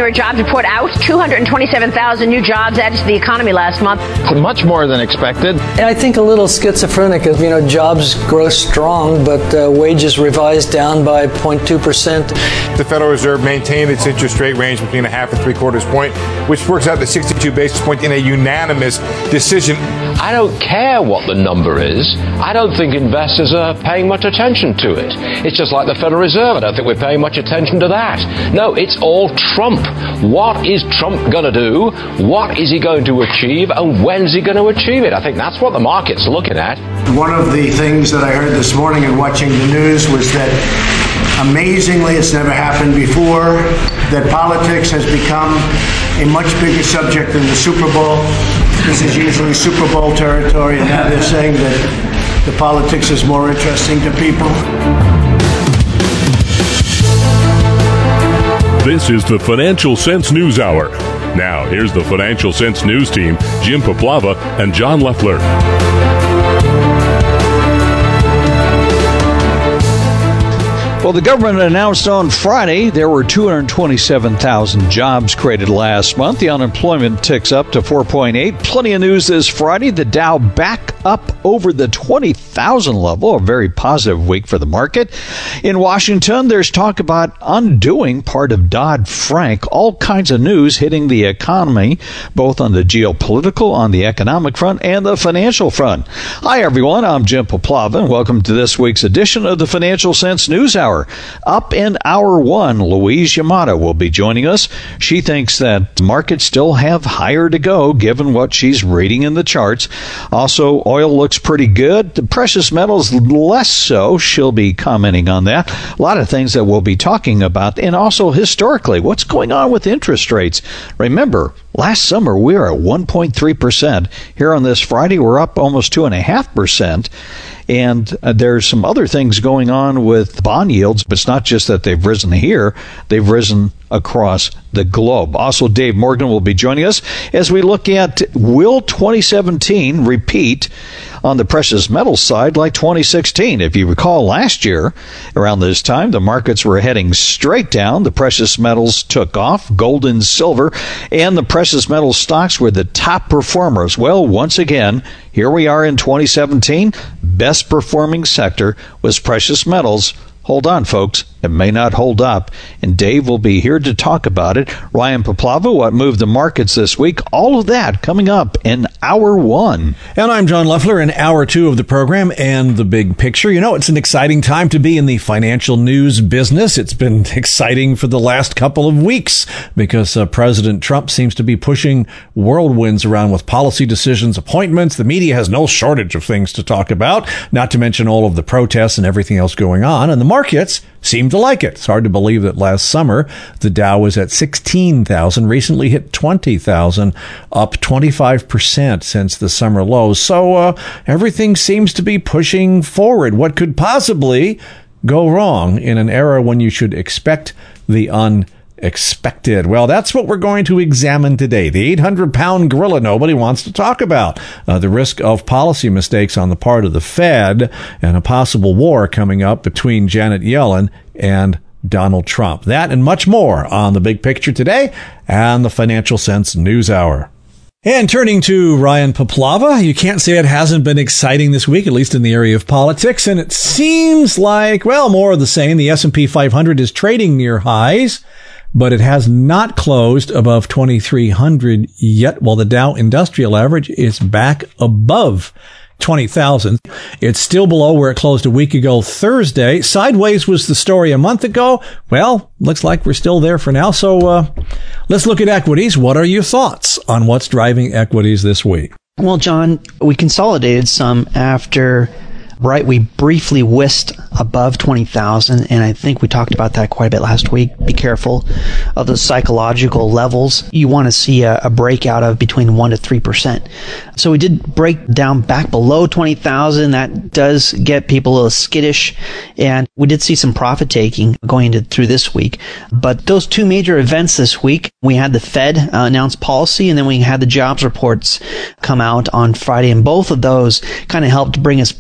January jobs report out. 227,000 new jobs added to the economy last month. Much more than expected. And I think a little schizophrenic of, jobs grow strong, but wages revised down by 0.2%. The Federal Reserve maintained its interest rate range between 0.5 and 0.75 points, which works out to 62 basis points in a unanimous decision. I don't care what the number is. I don't think investors are paying much attention to it. It's just like the Federal Reserve. I don't think we're paying much attention to that. No, it's all Trump. What is Trump going to do? What is he going to achieve? And when's he going to achieve it? I think that's what the market's looking at. One of the things that I heard this morning in watching the news was that amazingly, it's never happened before, that politics has become a much bigger subject than the Super Bowl. This is usually Super Bowl territory, and now they're saying that the politics is more interesting to people. This is the Financial Sense News Hour. Now, here's the Financial Sense News team, Jim Poplava and John Leffler. Well, the government announced on Friday there were 227,000 jobs created last month. The unemployment ticks up to 4.8. Plenty of news this Friday. The Dow back up over the 20,000 level, a very positive week for the market. In Washington, there's talk about undoing part of Dodd-Frank. All kinds of news hitting the economy, both on the geopolitical, on the economic front, and the financial front. Hi, everyone. I'm Jim Poplava, and welcome to this week's edition of the Financial Sense News Hour. Up in hour one, Louise Yamada will be joining us. She thinks that markets still have higher to go, given what she's reading in the charts. Also, oil looks pretty good. The precious metals less so. She'll be commenting on that. A lot of things that we'll be talking about. And also, historically, what's going on with interest rates? Remember, last summer we were at 1.3%. Here on this Friday, we're up almost 2.5%. And there's some other things going on with bond yields, but it's not just that they've risen here, they've risen across the globe. Also, Dave Morgan will be joining us as we look at, will 2017 repeat on the precious metals side like 2016? If you recall, last year around this time, the markets were heading straight down. The precious metals took off, gold and silver, and the precious metal stocks were the top performers. Well, once again, here we are in 2017. Best performing sector was precious metals. Hold on, folks. It may not hold up. And Dave will be here to talk about it. Ryan Poplava, what moved the markets this week? All of that coming up in hour one. And I'm John Leffler in hour two of the program and the big picture. It's an exciting time to be in the financial news business. It's been exciting for the last couple of weeks because President Trump seems to be pushing whirlwinds around with policy decisions, appointments. The media has no shortage of things to talk about, not to mention all of the protests and everything else going on. And the markets seem to like it. It's hard to believe that last summer the Dow was at 16,000, recently hit 20,000, up 25% since the summer lows. So everything seems to be pushing forward. What could possibly go wrong in an era when you should expect the unexpected? Well, that's what we're going to examine today. The 800-pound gorilla nobody wants to talk about. The risk of policy mistakes on the part of the Fed and a possible war coming up between Janet Yellen and Donald Trump. That and much more on The Big Picture today and the Financial Sense News Hour. And turning to Ryan Poplava, you can't say it hasn't been exciting this week, at least in the area of politics. And it seems like, well, more of the same. The S&P 500 is trading near highs, but it has not closed above 2,300 yet, while the Dow Industrial Average is back above 20,000. It's still below where it closed a week ago Thursday. Sideways was the story a month ago. Well, looks like we're still there for now. So let's look at equities. What are your thoughts on what's driving equities this week? Well, John, we consolidated some after we briefly whisked above 20,000, and I think we talked about that quite a bit last week. Be careful of the psychological levels you want to see a breakout of between 1% to 3%. So we did break down back below 20,000. That does get people a little skittish, and we did see some profit taking going through this week. But those two major events this week, we had the Fed announce policy, and then we had the jobs reports come out on Friday, and both of those kind of helped bring us back up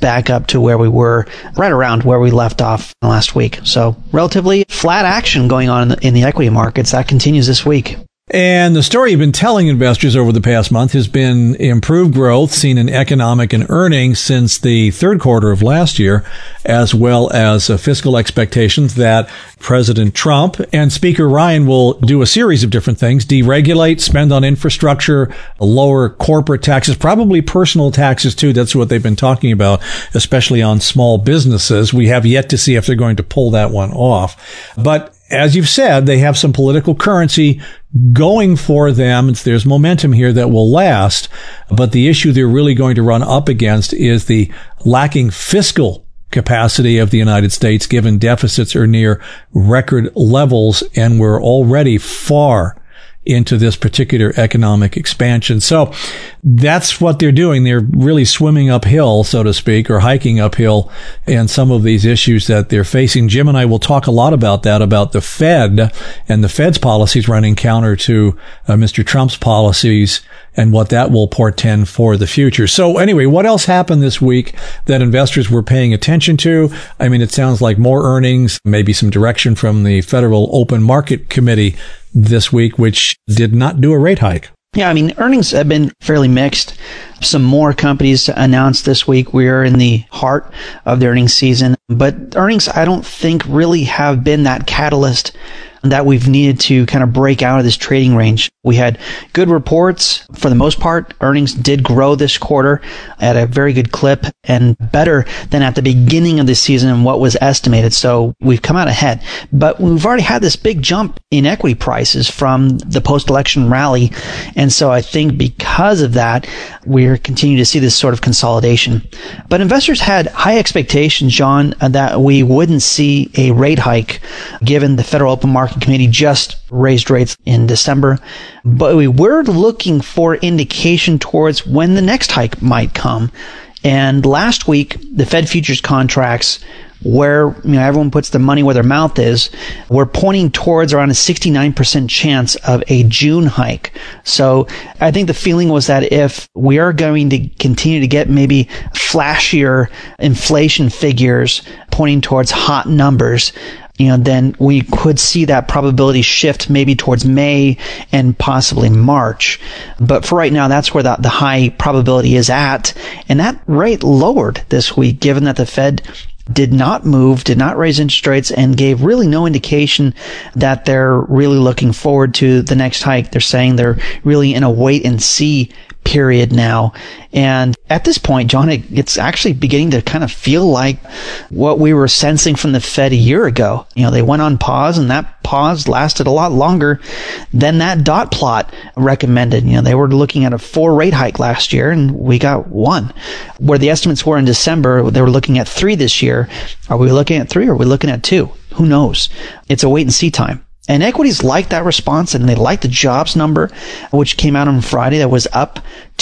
to where we were, right around where we left off last week. So relatively flat action going on in the equity markets. That continues this week. And the story you've been telling investors over the past month has been improved growth seen in economic and earnings since the third quarter of last year, as well as fiscal expectations that President Trump and Speaker Ryan will do a series of different things: deregulate, spend on infrastructure, lower corporate taxes, probably personal taxes too. That's what they've been talking about, especially on small businesses. We have yet to see if they're going to pull that one off. But as you've said, they have some political currency going for them. There's momentum here that will last. But the issue they're really going to run up against is the lacking fiscal capacity of the United States, given deficits are near record levels, and we're already far into this particular economic expansion. So that's what they're doing. They're really swimming uphill, so to speak, or hiking uphill in some of these issues that they're facing. Jim and I will talk a lot about that, about the Fed and the Fed's policies running counter to Mr. Trump's policies and what that will portend for the future. So anyway, what else happened this week that investors were paying attention to? I mean, it sounds like more earnings, maybe some direction from the Federal Open Market Committee this week, which did not do a rate hike. Yeah, I mean, earnings have been fairly mixed. Some more companies announced this week. We are in the heart of the earnings season, but earnings, I don't think, really have been that catalyst that we've needed to kind of break out of this trading range. We had good reports. For the most part, earnings did grow this quarter at a very good clip and better than at the beginning of the season and what was estimated. So we've come out ahead. But we've already had this big jump in equity prices from the post-election rally. And so I think because of that, we're continuing to see this sort of consolidation. But investors had high expectations, John, that we wouldn't see a rate hike given the Federal Open Market Committee just raised rates in December. But we were looking for indication towards when the next hike might come. And last week, the Fed futures contracts, where everyone puts their money where their mouth is, we're pointing towards around a 69% chance of a June hike. So I think the feeling was that if we are going to continue to get maybe flashier inflation figures pointing towards hot numbers, then we could see that probability shift maybe towards May and possibly March. But for right now, that's where the high probability is at. And that rate lowered this week, given that the Fed did not move, did not raise interest rates, and gave really no indication that they're really looking forward to the next hike. They're saying they're really in a wait and see period now. And at this point, John, it's actually beginning to kind of feel like what we were sensing from the Fed a year ago. They went on pause, and that pause lasted a lot longer than that dot plot recommended. They were looking at a 4 rate hike last year, and we got 1. Where the estimates were in December, they were looking at 3 this year. Are we looking at 3 or are we looking at 2? Who knows? It's a wait and see time. And equities like that response, and they like the jobs number, which came out on Friday. That was up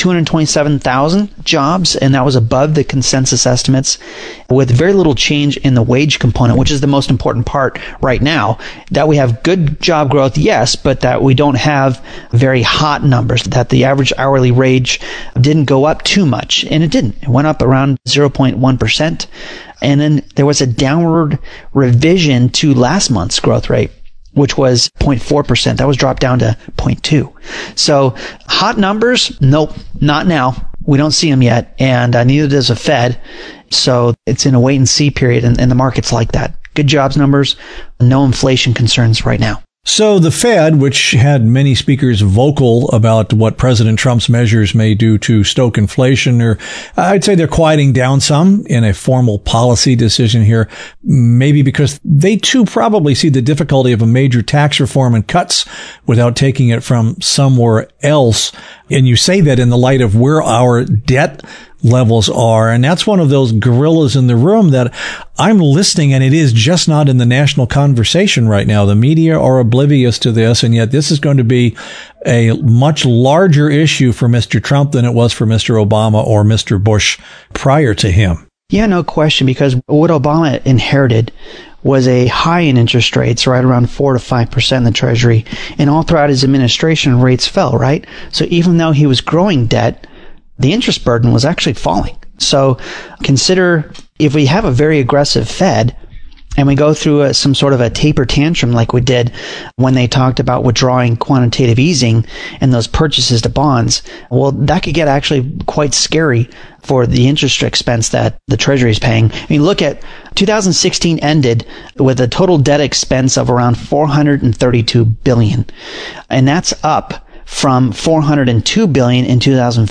227,000 jobs, and that was above the consensus estimates, with very little change in the wage component, which is the most important part right now. That we have good job growth, yes, but that we don't have very hot numbers, that the average hourly wage didn't go up too much, and it didn't. It went up around 0.1%. And then there was a downward revision to last month's growth rate, which was 0.4%. That was dropped down to 0.2. So hot numbers, nope, not now. We don't see them yet, and neither does the Fed. So it's in a wait and see period, and the market's like that. Good jobs numbers, no inflation concerns right now. So the Fed, which had many speakers vocal about what President Trump's measures may do to stoke inflation, or I'd say they're quieting down some in a formal policy decision here, maybe because they too probably see the difficulty of a major tax reform and cuts without taking it from somewhere else. And you say that in the light of where our debt levels are. And that's one of those gorillas in the room that I'm listening, and it is just not in the national conversation right now. The media are oblivious to this, and yet this is going to be a much larger issue for Mr. Trump than it was for Mr. Obama or Mr. Bush prior to him. Yeah, no question, because what Obama inherited was a high in interest rates, right around 4 to 5% in the Treasury. And all throughout his administration, rates fell, right? So even though he was growing debt, the interest burden was actually falling. So consider if we have a very aggressive Fed, and we go through some sort of a taper tantrum like we did when they talked about withdrawing quantitative easing and those purchases to bonds, well, that could get actually quite scary for the interest expense that the Treasury is paying. I mean, look at 2016 ended with a total debt expense of around $432 billion. And that's up from $402 billion in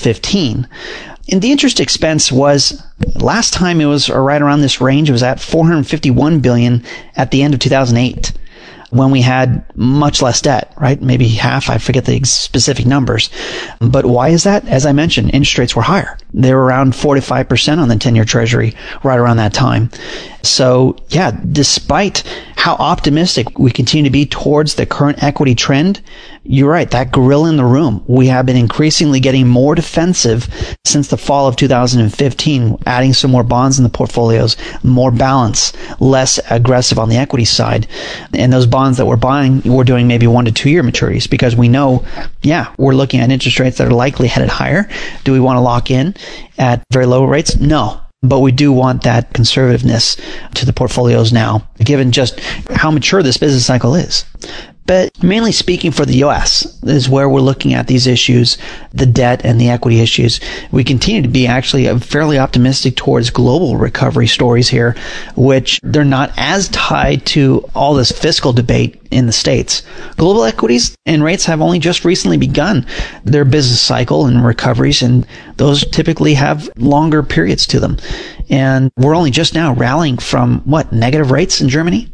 2015. And the interest expense was, last time it was right around this range, it was at $451 billion at the end of 2008, when we had much less debt, right? Maybe half, I forget the specific numbers. But why is that? As I mentioned, interest rates were higher. They were around 4 to 5% on the 10-year Treasury right around that time. So, yeah, despite how optimistic we continue to be towards the current equity trend, you're right, that gorilla in the room. We have been increasingly getting more defensive since the fall of 2015, adding some more bonds in the portfolios, more balance, less aggressive on the equity side. And those bonds that we're buying, we're doing maybe 1 to 2 year maturities because we know, yeah, we're looking at interest rates that are likely headed higher. Do we want to lock in at very low rates? No. But we do want that conservativeness to the portfolios now, given just how mature this business cycle is. But mainly speaking for the U.S. is where we're looking at these issues, the debt and the equity issues. We continue to be actually fairly optimistic towards global recovery stories here, which they're not as tied to all this fiscal debate in the States. Global equities and rates have only just recently begun their business cycle and recoveries, and those typically have longer periods to them. And we're only just now rallying from, negative rates in Germany?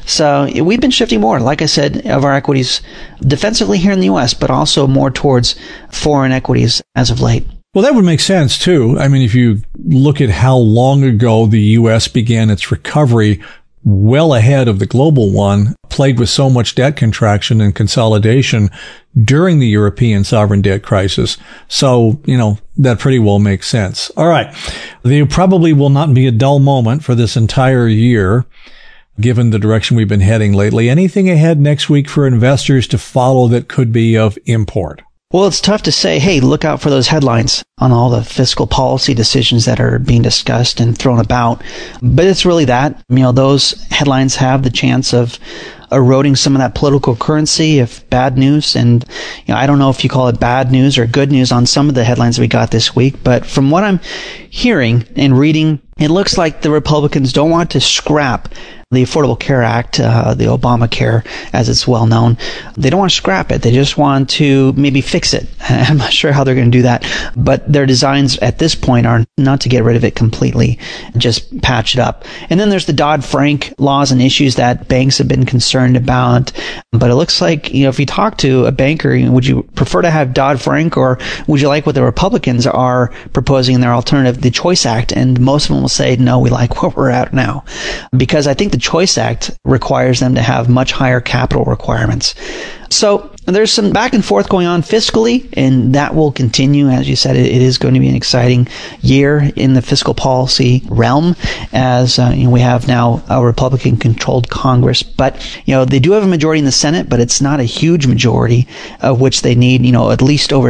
So we've been shifting more, like I said, of our equities defensively here in the U.S., but also more towards foreign equities as of late. Well, that would make sense, too. I mean, if you look at how long ago the U.S. began its recovery, well ahead of the global one, plagued with so much debt contraction and consolidation during the European sovereign debt crisis. So, that pretty well makes sense. All right. There probably will not be a dull moment for this entire year, given the direction we've been heading lately. Anything ahead next week for investors to follow that could be of import? Well, it's tough to say, hey, look out for those headlines on all the fiscal policy decisions that are being discussed and thrown about. But it's really that, those headlines have the chance of eroding some of that political currency if bad news. And, I don't know if you call it bad news or good news on some of the headlines we got this week. But from what I'm hearing and reading, it looks like the Republicans don't want to scrap the Affordable Care Act, the Obamacare, as it's well known. They don't want to scrap it. They just want to maybe fix it. I'm not sure how they're going to do that, but their designs at this point are not to get rid of it completely, just patch it up. And then there's the Dodd-Frank laws and issues that banks have been concerned about. But it looks like, if you talk to a banker, would you prefer to have Dodd-Frank, or would you like what the Republicans are proposing in their alternative, the Choice Act? And most of them will say, no, we like what we're at now. Because I think the Choice Act requires them to have much higher capital requirements. So there's some back and forth going on fiscally, and that will continue. As you said, it is going to be an exciting year in the fiscal policy realm, as we have now a Republican-controlled Congress. But they do have a majority in the Senate, but it's not a huge majority, of which they need at least over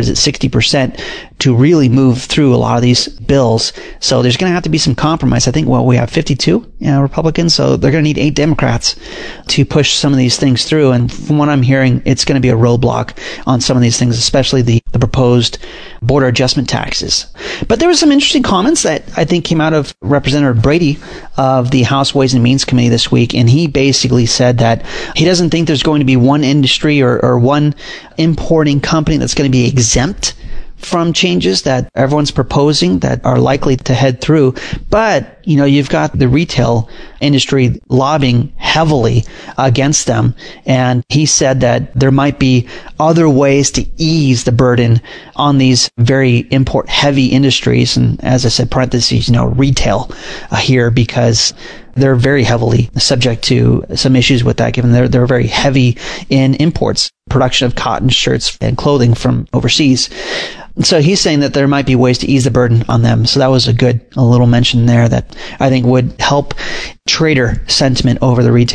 60% to really move through a lot of these bills. So there's going to have to be some compromise. I think we have 52 Republicans, so they're going to need 8 Democrats to push some of these things through. And from what I'm hearing, it's going to be a roadblock on some of these things, especially the proposed border adjustment taxes. But there were some interesting comments that I think came out of Representative Brady of the House Ways and Means Committee this week, and he basically said that he doesn't think there's going to be one industry or one importing company that's going to be exempt from changes that everyone's proposing that are likely to head through. But, you've got the retail industry lobbying heavily against them. And he said that there might be other ways to ease the burden on these very import heavy industries. And as I said, parentheses, retail here, because they're very heavily subject to some issues with that, given they're very heavy in imports, production of cotton, shirts, and clothing from overseas. So he's saying that there might be ways to ease the burden on them. So that was a little mention there that I think would help trader sentiment over the retailers.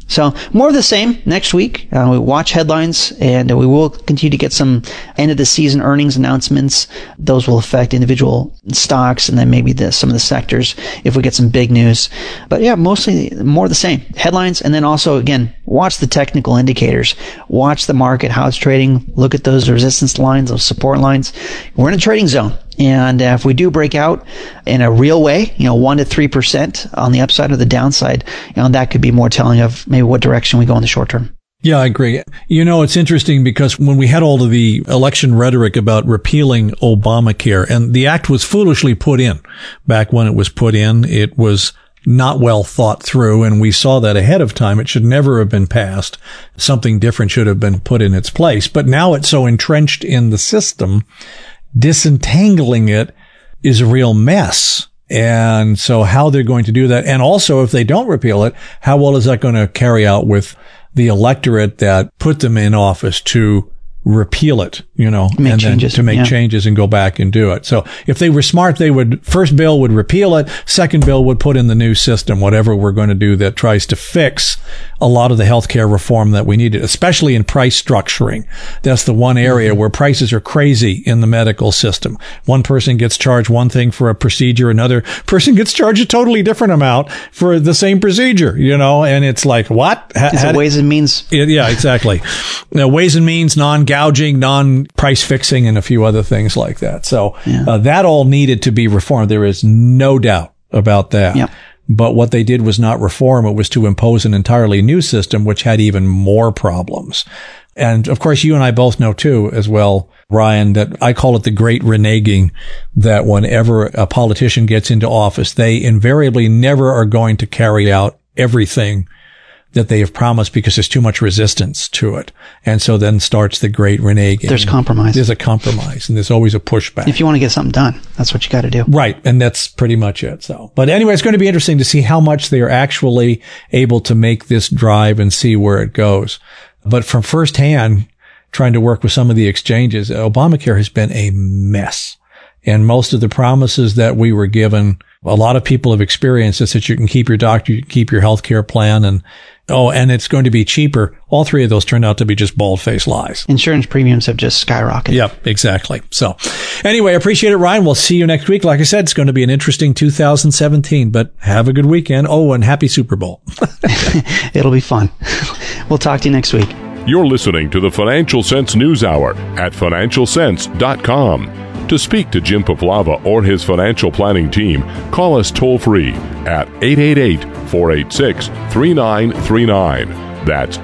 So more of the same next week. We watch headlines, and we will continue to get some end of the season earnings announcements. Those will affect individual stocks and then maybe some of the sectors if we get some big news. But yeah, mostly more of the same. Headlines, and then also, again, watch the technical indicators. Watch the market, how it's trading. Look at those resistance lines, those support lines. We're in a trading zone. And if we do break out in a real way, 1 to 3% on the upside or the downside, that could be more telling of maybe what direction we go in the short term. Yeah, I agree. It's interesting because when we had all of the election rhetoric about repealing Obamacare, and the act was foolishly put in back when it was put in, it was not well thought through, and we saw that ahead of time. It should never have been passed. Something different should have been put in its place. But now it's so entrenched in the system, disentangling it is a real mess. And so how they're going to do that, and also if they don't repeal it, how well is that going to carry out with the electorate that put them in office to repeal it, make changes and go back and do it. So if they were smart, first bill would repeal it, second bill would put in the new system, whatever we're going to do that tries to fix a lot of the healthcare reform that we needed, especially in price structuring. That's the one area where prices are crazy in the medical system. One person gets charged one thing for a procedure, another person gets charged a totally different amount for the same procedure, and it's like, what? Is it Ways and Means? Yeah, exactly. Ways and Means, non-gouging, non-price fixing, and a few other things like that. So that all needed to be reformed. There is no doubt about that. Yep. But what they did was not reform. It was to impose an entirely new system, which had even more problems. And of course, you and I both know too, as well, Ryan, that I call it the great reneging, that whenever a politician gets into office, they invariably never are going to carry out everything that they have promised because there's too much resistance to it. And so then starts the great reneging. There's compromise. There's a compromise, and there's always a pushback. If you want to get something done, that's what you got to do. Right. And that's pretty much it. So, but anyway, it's going to be interesting to see how much they are actually able to make this drive and see where it goes. But from firsthand, trying to work with some of the exchanges, Obamacare has been a mess. And most of the promises that we were given, a lot of people have experienced this, that you can keep your doctor, you can keep your health care plan, and it's going to be cheaper. All three of those turned out to be just bald-faced lies. Insurance premiums have just skyrocketed. Yep, exactly. So anyway, I appreciate it, Ryan. We'll see you next week. Like I said, it's going to be an interesting 2017, but have a good weekend. Oh, and happy Super Bowl. It'll be fun. We'll talk to you next week. You're listening to the Financial Sense News Hour at financialsense.com. To speak to Jim Paplava or his financial planning team, call us toll-free at 888-486-3939. That's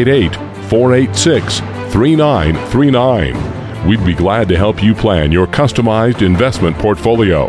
888-486-3939. We'd be glad to help you plan your customized investment portfolio.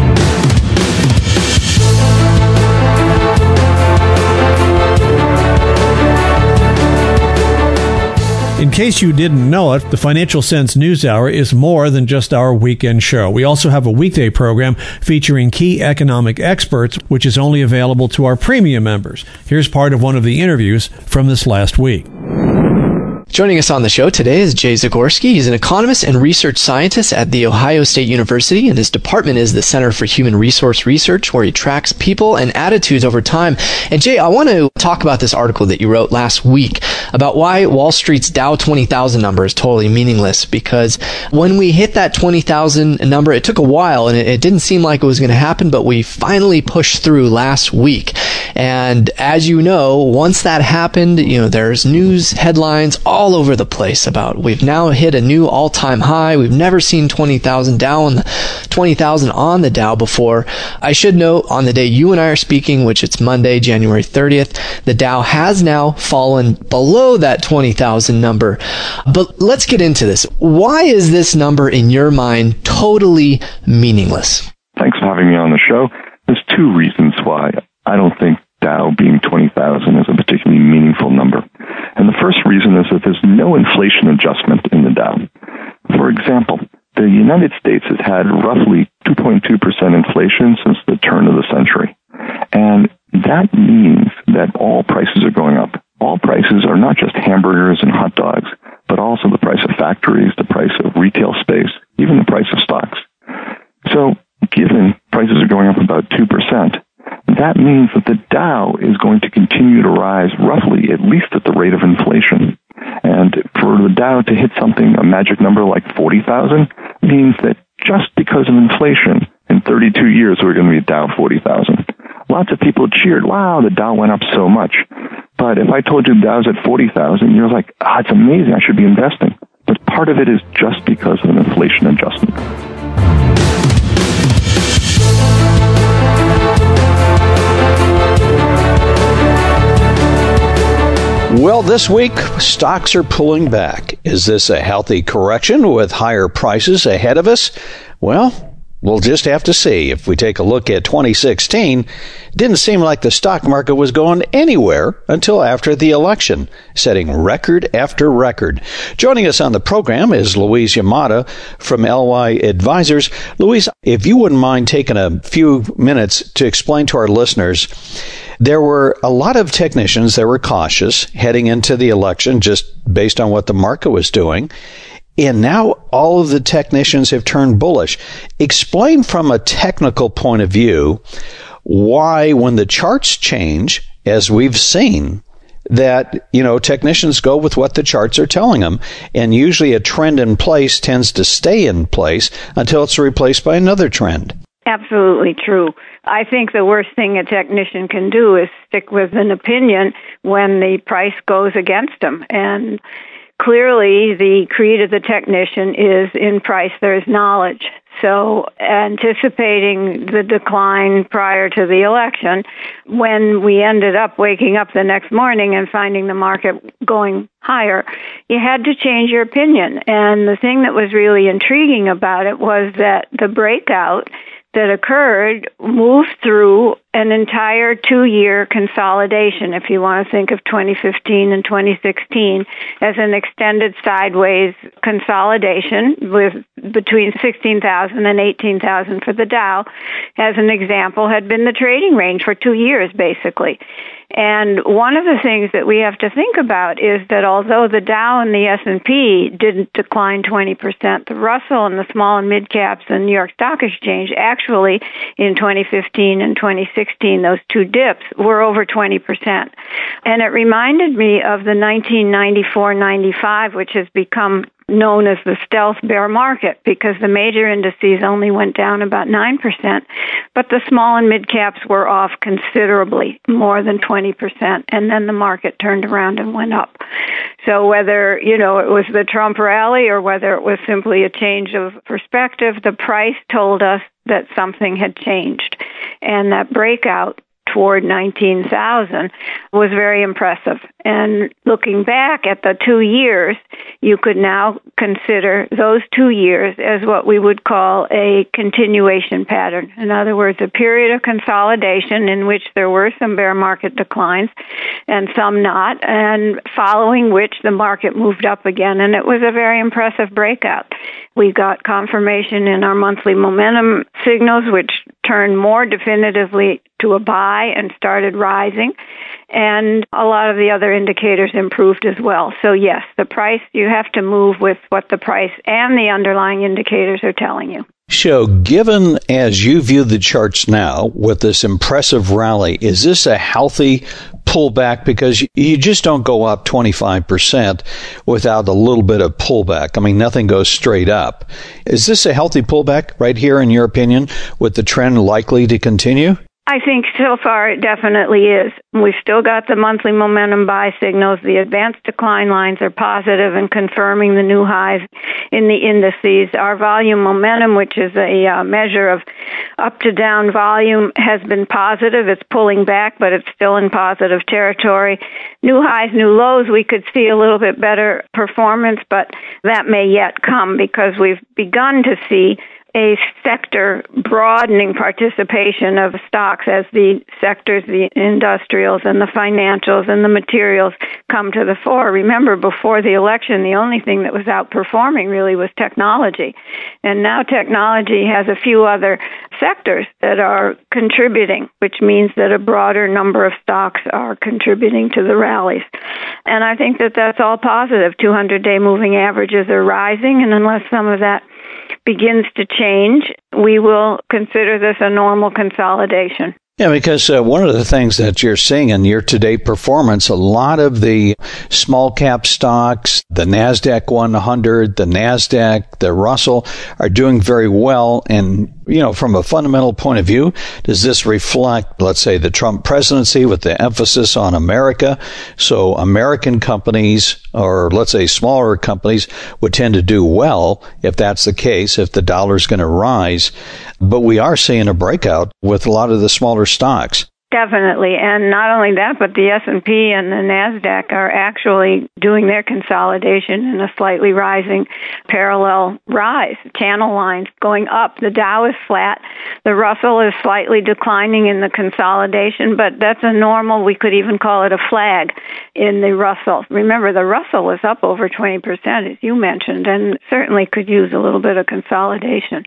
In case you didn't know it, the Financial Sense News Hour is more than just our weekend show. We also have a weekday program featuring key economic experts, which is only available to our premium members. Here's part of one of the interviews from this last week. Joining us on the show today is Jay Zagorski. He's an economist and research scientist at The Ohio State University, and his department is the Center for Human Resource Research, where he tracks people and attitudes over time. And Jay, I want to talk about this article that you wrote last week about why Wall Street's Dow 20,000 number is totally meaningless, because when we hit that 20,000 number, it took a while, and it didn't seem like it was going to happen, but we finally pushed through last week. And as you know, once that happened, there's news headlines all over the place about we've now hit a new all-time high. We've never seen 20,000 on the Dow before. I should note, on the day you and I are speaking, which it's Monday, January 30th, the Dow has now fallen below that 20,000 number. But let's get into this. Why is this number, in your mind, totally meaningless? Thanks for having me on the show. There's two reasons why I don't think Dow being 20,000 is a particularly meaningful number. And the first reason is that there's no inflation adjustment in the Dow. For example, the United States has had roughly 2.2% inflation since the turn of the century. And that means that all prices are going up. All prices are not just hamburgers and hot dogs, but also the price of factories, the price of retail space, even the price of stocks. So given prices are going up about 2%, that means that the Dow is going to continue to rise roughly at least at the rate of inflation. And for the Dow to hit something, a magic number like 40,000, means that just because of inflation, in 32 years we're going to be Dow 40,000. Lots of people cheered, wow, the Dow went up so much. But if I told you the Dow's at 40,000, you're like, it's amazing, I should be investing. But part of it is just because of an inflation adjustment. Well, this week, stocks are pulling back. Is this a healthy correction with higher prices ahead of us? Well, we'll just have to see. If we take a look at 2016, it didn't seem like the stock market was going anywhere until after the election, setting record after record. Joining us on the program is Louise Yamada from LY Advisors. Louise, if you wouldn't mind taking a few minutes to explain to our listeners, there were a lot of technicians that were cautious heading into the election just based on what the market was doing. And now all of the technicians have turned bullish. Explain from a technical point of view why when the charts change, as we've seen, that, technicians go with what the charts are telling them. And usually a trend in place tends to stay in place until it's replaced by another trend. Absolutely true. I think the worst thing a technician can do is stick with an opinion when the price goes against them. And clearly, the creed of the technician is in price there's knowledge. So anticipating the decline prior to the election, when we ended up waking up the next morning and finding the market going higher, you had to change your opinion. And the thing that was really intriguing about it was that the breakout that occurred moved through an entire 2-year consolidation, if you want to think of 2015 and 2016 as an extended sideways consolidation with between 16,000 and 18,000 for the Dow, as an example, had been the trading range for 2 years, basically. And one of the things that we have to think about is that although the Dow and the S&P didn't decline 20%, the Russell and the small and mid caps and New York Stock Exchange actually in 2015 and 2016, those two dips were over 20%. And it reminded me of the 1994-95, which has become known as the stealth bear market because the major indices only went down about 9%, but the small and mid caps were off considerably, more than 20%, and then the market turned around and went up. So whether, it was the Trump rally or whether it was simply a change of perspective, the price told us that something had changed. And that breakout toward 19,000 was very impressive. And looking back at the 2 years, you could now consider those 2 years as what we would call a continuation pattern. In other words, a period of consolidation in which there were some bear market declines and some not, and following which the market moved up again. And it was a very impressive breakout. We got confirmation in our monthly momentum signals, which turned more definitively to a buy and started rising. And a lot of the other indicators improved as well. So yes, the price, you have to move with what the price and the underlying indicators are telling you. So given as you view the charts now with this impressive rally, is this a healthy pullback? Because you just don't go up 25% without a little bit of pullback. I mean, nothing goes straight up. Is this a healthy pullback right here, in your opinion, with the trend likely to continue? I think so far it definitely is. We've still got the monthly momentum buy signals. The advanced decline lines are positive and confirming the new highs in the indices. Our volume momentum, which is a measure of up to down volume, has been positive. It's pulling back, but it's still in positive territory. New highs, new lows, we could see a little bit better performance, but that may yet come because we've begun to see a sector broadening participation of stocks as the sectors, the industrials and the financials and the materials come to the fore. Remember, before the election, the only thing that was outperforming really was technology. And now technology has a few other sectors that are contributing, which means that a broader number of stocks are contributing to the rallies. And I think that that's all positive. 200-day moving averages are rising, and unless some of that begins to change, we will consider this a normal consolidation. Yeah, because one of the things that you're seeing in year-to-date performance, a lot of the small-cap stocks, the NASDAQ 100, the NASDAQ, the Russell, are doing very well. And, from a fundamental point of view, does this reflect, let's say, the Trump presidency with the emphasis on America? So American companies, or let's say smaller companies, would tend to do well if that's the case, if the dollar's going to rise. But we are seeing a breakout with a lot of the smaller stocks. Definitely. And not only that, but the S&P and the NASDAQ are actually doing their consolidation in a slightly rising parallel rise. Channel lines going up. The Dow is flat. The Russell is slightly declining in the consolidation, but that's a normal, we could even call it a flag in the Russell. Remember, the Russell was up over 20%, as you mentioned, and certainly could use a little bit of consolidation.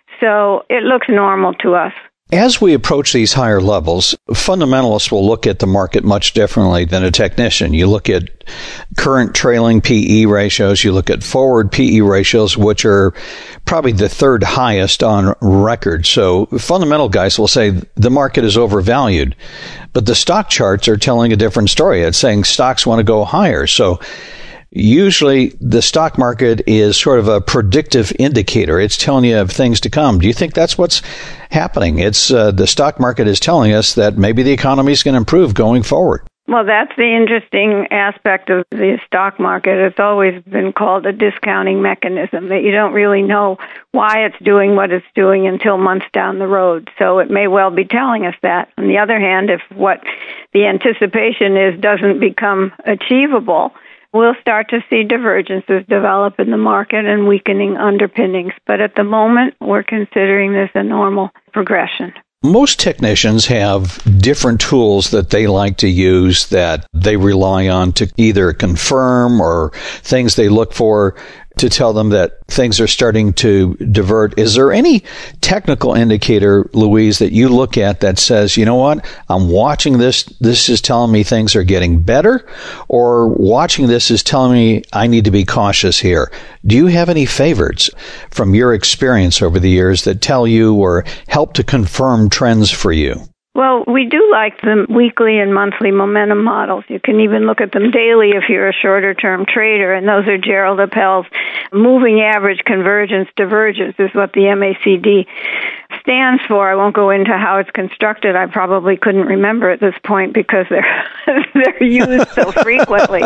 So it looks normal to us. As we approach these higher levels, fundamentalists will look at the market much differently than a technician. You look at current trailing PE ratios, you look at forward PE ratios, which are probably the third highest on record. So fundamental guys will say the market is overvalued, but the stock charts are telling a different story. It's saying stocks want to go higher. So usually the stock market is sort of a predictive indicator. It's telling you of things to come. Do you think that's what's happening? It's the stock market is telling us that maybe the economy is going to improve going forward. Well, that's the interesting aspect of the stock market. It's always been called a discounting mechanism, that you don't really know why it's doing what it's doing until months down the road. So it may well be telling us that. On the other hand, if what the anticipation is doesn't become achievable, we'll start to see divergences develop in the market and weakening underpinnings. But at the moment, we're considering this a normal progression. Most technicians have different tools that they like to use that they rely on to either confirm or things they look for to tell them that things are starting to divert. Is there any technical indicator, Louise, that you look at that says, you know what, I'm watching this is telling me things are getting better, or watching this is telling me I need to be cautious here? Do you have any favorites from your experience over the years that tell you or help to confirm trends for you? Well, we do like the weekly and monthly momentum models. You can even look at them daily if you're a shorter-term trader, and those are Gerald Appel's moving average convergence divergence is what the MACD stands for. I won't go into how it's constructed. I probably couldn't remember at this point because they're used so frequently.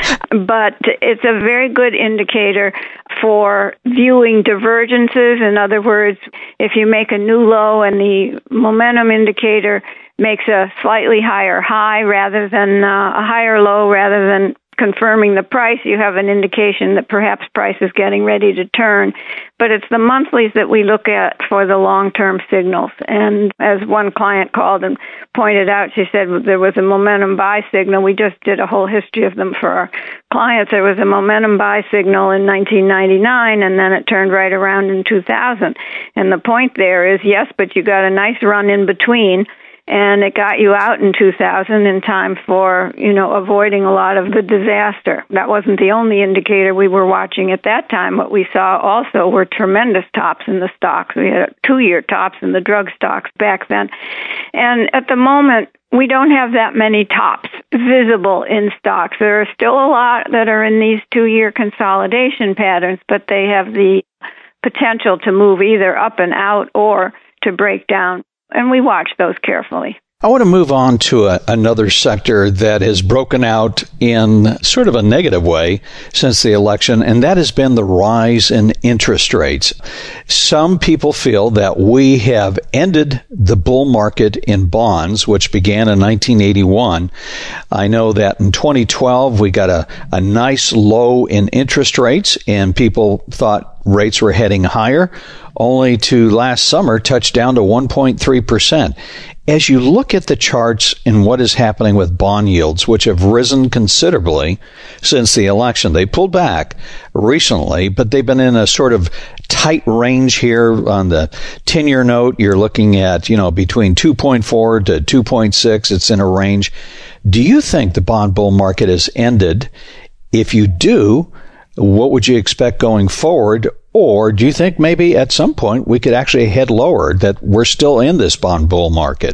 But it's a very good indicator for viewing divergences. In other words, if you make a new low and the momentum indicator makes a slightly higher high rather than a higher low rather than confirming the price, you have an indication that perhaps price is getting ready to turn. But it's the monthlies that we look at for the long-term signals. And as one client called and pointed out, she said there was a momentum buy signal. We just did a whole history of them for our clients. There was a momentum buy signal in 1999, and then it turned right around in 2000. And the point there is, yes, but you got a nice run in between, and it got you out in 2000 in time for, avoiding a lot of the disaster. That wasn't the only indicator we were watching at that time. What we saw also were tremendous tops in the stocks. We had 2-year tops in the drug stocks back then. And at the moment, we don't have that many tops visible in stocks. There are still a lot that are in these 2-year consolidation patterns, but they have the potential to move either up and out or to break down. And we watch those carefully. I want to move on to another sector that has broken out in sort of a negative way since the election, and that has been the rise in interest rates. Some people feel that we have ended the bull market in bonds, which began in 1981. I know that in 2012, we got a nice low in interest rates, and people thought rates were heading higher, only to last summer touch down to 1.3%. As you look at the charts and what is happening with bond yields, which have risen considerably since the election, they pulled back recently, but they've been in a sort of tight range here on the 10-year note. You're looking at, between 2.4 to 2.6. It's in a range. Do you think the bond bull market has ended? If you do, what would you expect going forward? Or do you think maybe at some point we could actually head lower, that we're still in this bond bull market?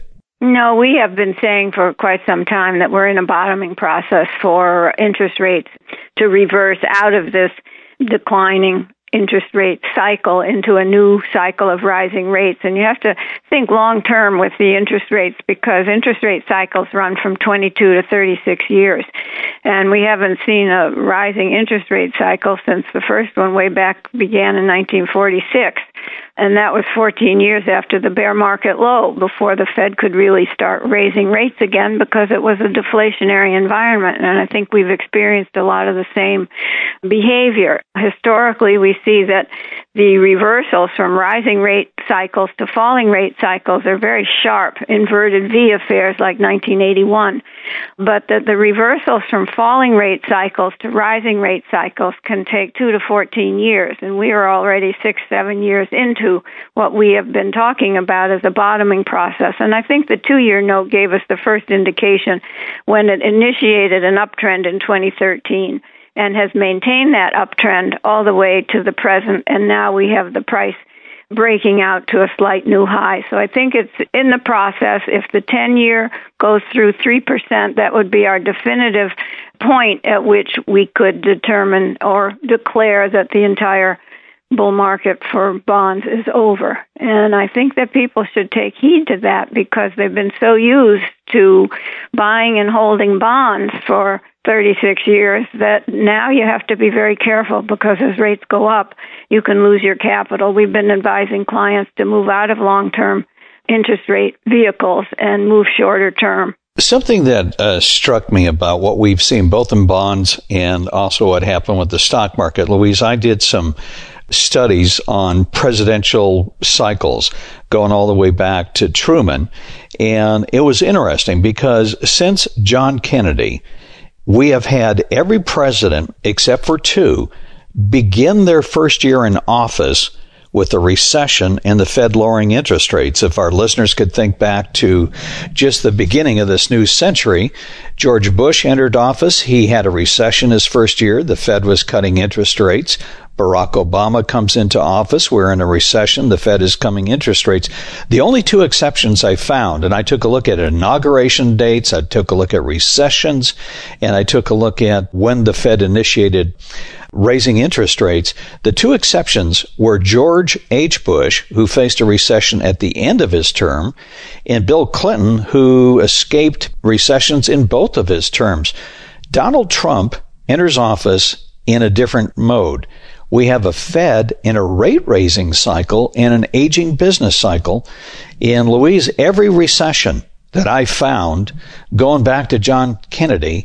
No, we have been saying for quite some time that we're in a bottoming process for interest rates to reverse out of this declining interest rate cycle into a new cycle of rising rates. And you have to think long term with the interest rates, because interest rate cycles run from 22 to 36 years. And we haven't seen a rising interest rate cycle since the first one way back began in 1946. And that was 14 years after the bear market low, before the Fed could really start raising rates again, because it was a deflationary environment. And I think we've experienced a lot of the same behavior. Historically, we see that the reversals from rising rate cycles to falling rate cycles are very sharp, inverted V affairs like 1981. But that the reversals from falling rate cycles to rising rate cycles can take 2 to 14 years. And we are already 6-7 years into what we have been talking about as a bottoming process. And I think the 2-year note gave us the first indication when it initiated an uptrend in 2013 and has maintained that uptrend all the way to the present. And now we have the price breaking out to a slight new high. So I think it's in the process. If the 10-year goes through 3%, that would be our definitive point at which we could determine or declare that the entire bull market for bonds is over. And I think that people should take heed to that, because they've been so used to buying and holding bonds for 36 years that now you have to be very careful, because as rates go up, you can lose your capital. We've been advising clients to move out of long-term interest rate vehicles and move shorter term. Something that struck me about what we've seen both in bonds and also what happened with the stock market, Louise, I did some studies on presidential cycles going all the way back to Truman. And it was interesting because since John Kennedy, we have had every president except for 2 begin their first year in office with a recession and the Fed lowering interest rates. If our listeners could think back to just the beginning of this new century, George Bush entered office. He had a recession his first year. The Fed was cutting interest rates. Barack Obama comes into office. We're in a recession. The Fed is cutting interest rates. The only 2 exceptions I found, and I took a look at inauguration dates, I took a look at recessions, and I took a look at when the Fed initiated raising interest rates. The 2 exceptions were George H. Bush, who faced a recession at the end of his term, and Bill Clinton, who escaped recessions in both of his terms. Donald Trump enters office in a different mode. We have a Fed in a rate-raising cycle and an aging business cycle. In Louise, every recession that I found, going back to John Kennedy,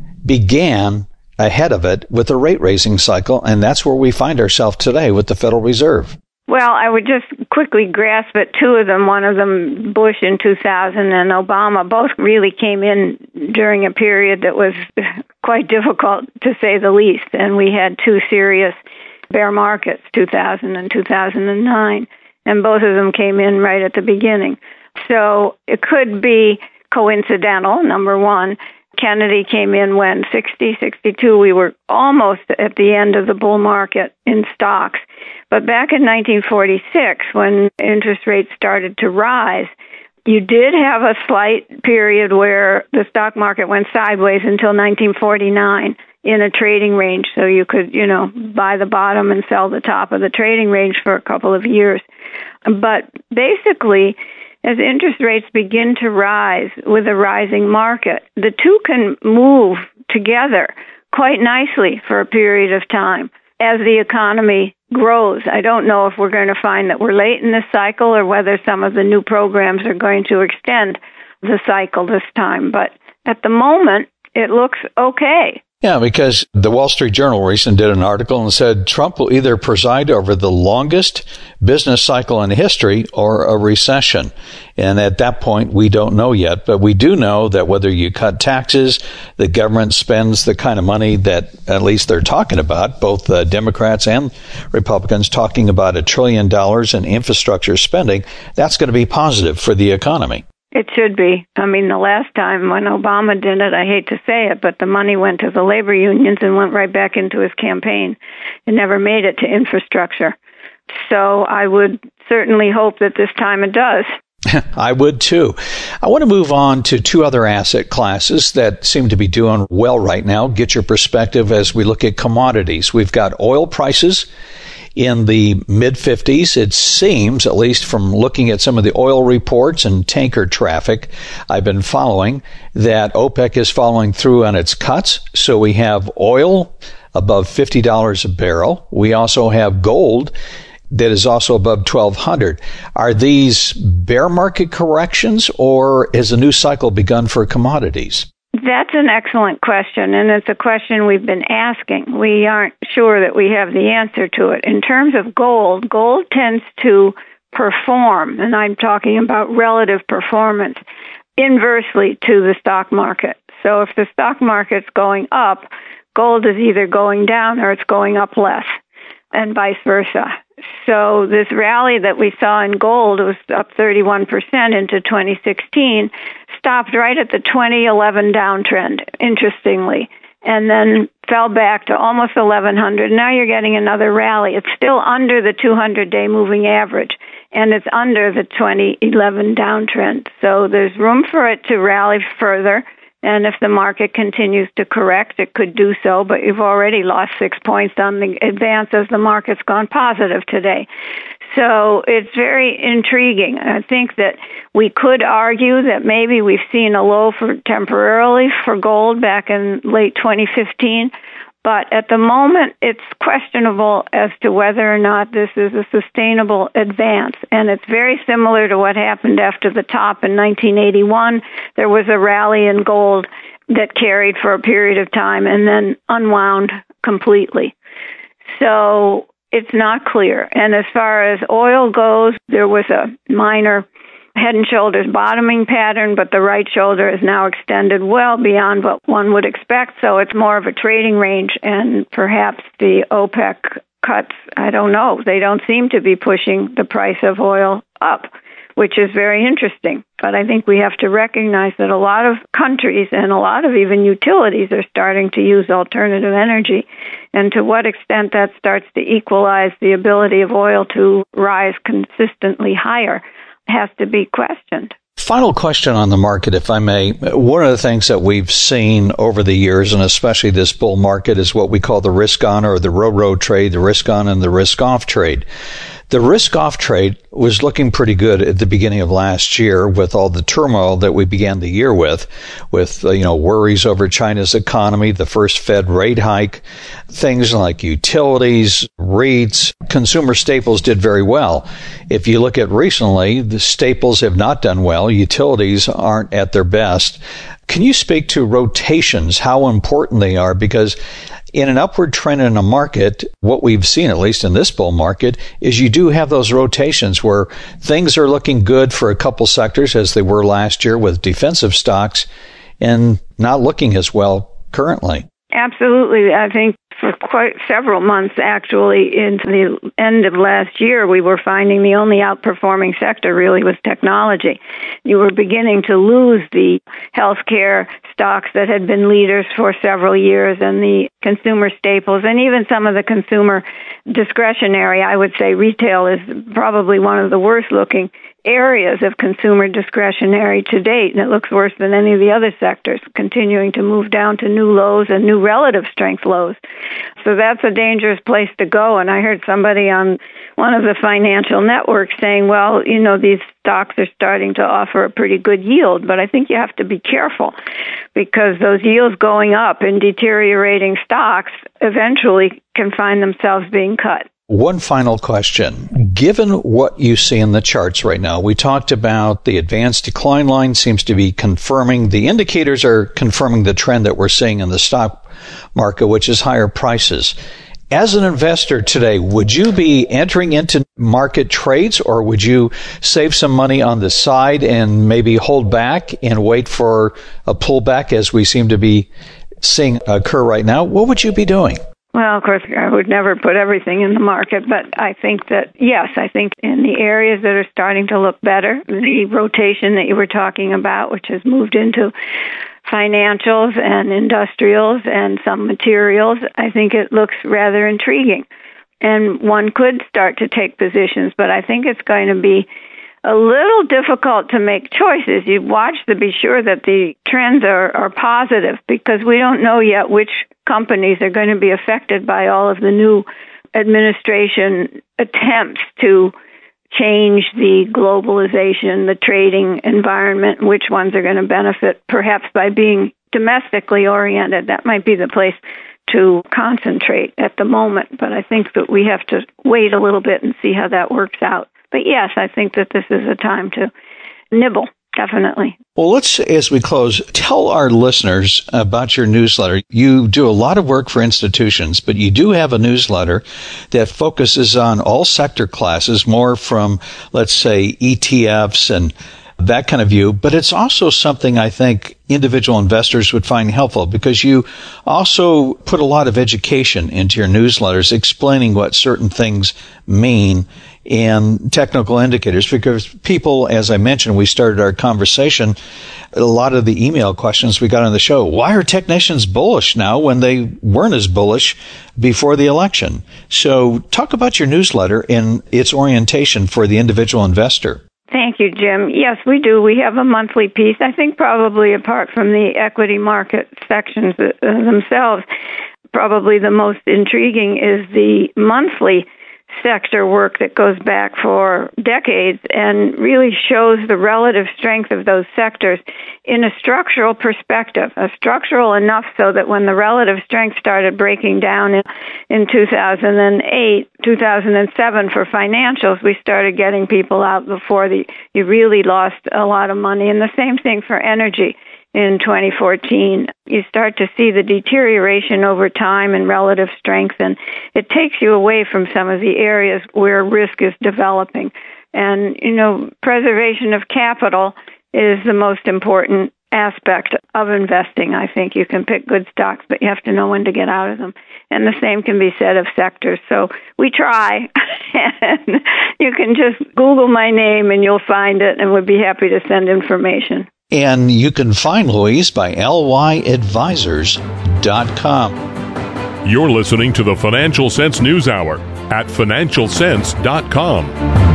began ahead of it with a rate-raising cycle, and that's where we find ourselves today with the Federal Reserve. Well, I would just quickly grasp at 2 of them. One of them, Bush in 2000 and Obama, both really came in during a period that was quite difficult, to say the least. And we had 2 serious bear markets, 2000 and 2009. And both of them came in right at the beginning. So it could be coincidental, number one. Kennedy came in when 60, 62, we were almost at the end of the bull market in stocks. But back in 1946, when interest rates started to rise, you did have a slight period where the stock market went sideways until 1949 in a trading range. So you could, buy the bottom and sell the top of the trading range for a couple of years. But basically, as interest rates begin to rise with a rising market, the 2 can move together quite nicely for a period of time as the economy grows. I don't know if we're going to find that we're late in this cycle or whether some of the new programs are going to extend the cycle this time. But at the moment, it looks okay. Yeah, because the Wall Street Journal recently did an article and said Trump will either preside over the longest business cycle in history or a recession. And at that point, we don't know yet. But we do know that whether you cut taxes, the government spends the kind of money that at least they're talking about, both Democrats and Republicans talking about $1 trillion in infrastructure spending, that's going to be positive for the economy. It should be. I mean, the last time when Obama did it, I hate to say it, but the money went to the labor unions and went right back into his campaign. It never made it to infrastructure. So I would certainly hope that this time it does. I would too. I want to move on to two other asset classes that seem to be doing well right now. Get your perspective as we look at commodities. We've got oil prices in the mid-50s. It seems, at least from looking at some of the oil reports and tanker traffic I've been following, that OPEC is following through on its cuts. So we have oil above $50 a barrel. We also have gold that is also above $1,200. Are these bear market corrections, or has a new cycle begun for commodities? That's an excellent question, and it's a question we've been asking. We aren't sure that we have the answer to it. In terms of gold, gold tends to perform, and I'm talking about relative performance, inversely to the stock market. So if the stock market's going up, gold is either going down or it's going up less, and vice versa. So this rally that we saw in gold, it was up 31% into 2016, stopped right at the 2011 downtrend, interestingly, and then fell back to almost 1,100. Now you're getting another rally. It's still under the 200-day moving average, and it's under the 2011 downtrend. So there's room for it to rally further. And if the market continues to correct, it could do so, but you've already lost 6 points on the advance as the market's gone positive today. So it's very intriguing. I think that we could argue that maybe we've seen a low temporarily for gold back in late 2015, but at the moment it's questionable as to whether or not this is a sustainable advance. And it's very similar to what happened after the top in 1981. There was a rally in gold that carried for a period of time and then unwound completely. So it's not clear. And as far as oil goes, there was a minor head and shoulders bottoming pattern, but the right shoulder is now extended well beyond what one would expect. So it's more of a trading range, and perhaps the OPEC cuts, I don't know, they don't seem to be pushing the price of oil up, which is very interesting. But I think we have to recognize that a lot of countries and a lot of even utilities are starting to use alternative energy. And to what extent that starts to equalize the ability of oil to rise consistently higher has to be questioned. Final question on the market, if I may. One of the things that we've seen over the years, and especially this bull market, is what we call the risk-on or the row-row trade, the risk-on and the risk-off trade. The risk-off trade was looking pretty good at the beginning of last year with all the turmoil that we began the year with worries over China's economy, the first Fed rate hike, things like utilities, REITs, consumer staples did very well. If you look at recently, the staples have not done well. Utilities aren't at their best. Can you speak to rotations, how important they are? Because in an upward trend in a market, what we've seen, at least in this bull market, is you do have those rotations where things are looking good for a couple sectors as they were last year with defensive stocks and not looking as well currently. Absolutely. I think for quite several months, actually, into the end of last year, we were finding the only outperforming sector really was technology. You were beginning to lose the healthcare stocks that had been leaders for several years and the consumer staples and even some of the consumer discretionary. I would say retail is probably one of the worst looking areas of consumer discretionary to date, and it looks worse than any of the other sectors, continuing to move down to new lows and new relative strength lows. So that's a dangerous place to go. And I heard somebody on one of the financial networks saying, well, these stocks are starting to offer a pretty good yield, but I think you have to be careful because those yields going up in deteriorating stocks eventually can find themselves being cut. One final question. Given what you see in the charts right now, we talked about the advanced decline line seems to be confirming, the indicators are confirming the trend that we're seeing in the stock market, which is higher prices. As an investor today, would you be entering into market trades, or would you save some money on the side and maybe hold back and wait for a pullback as we seem to be seeing occur right now? What would you be doing? Well, of course, I would never put everything in the market, but I think that, yes, I think in the areas that are starting to look better, the rotation that you were talking about, which has moved into financials and industrials and some materials, I think it looks rather intriguing. And one could start to take positions, but I think it's going to be a little difficult to make choices. You watch to be sure that the trends are positive, because we don't know yet which companies are going to be affected by all of the new administration attempts to change the globalization, the trading environment, which ones are going to benefit perhaps by being domestically oriented. That might be the place to concentrate at the moment, but I think that we have to wait a little bit and see how that works out. But yes, I think that this is a time to nibble, definitely. Well, let's, as we close, tell our listeners about your newsletter. You do a lot of work for institutions, but you do have a newsletter that focuses on all sector classes, more from, let's say, ETFs and that kind of view. But it's also something I think individual investors would find helpful, because you also put a lot of education into your newsletters, explaining what certain things mean and technical indicators, because people, as I mentioned, we started our conversation, a lot of the email questions we got on the show, why are technicians bullish now when they weren't as bullish before the election? So talk about your newsletter and its orientation for the individual investor. Thank you, Jim. Yes, we do. We have a monthly piece. I think probably apart from the equity market sections themselves, probably the most intriguing is the monthly sector work that goes back for decades and really shows the relative strength of those sectors in a structural perspective, structural enough so that when the relative strength started breaking down in 2008, 2007 for financials, we started getting people out before you really lost a lot of money. And the same thing for energy. In 2014, you start to see the deterioration over time and relative strength, and it takes you away from some of the areas where risk is developing. And, preservation of capital is the most important aspect of investing. I think you can pick good stocks, but you have to know when to get out of them. And the same can be said of sectors. So we try. And you can just Google my name and you'll find it, and we'd be happy to send information. And you can find Louise by lyadvisors.com. You're listening to the Financial Sense News Hour at financialsense.com.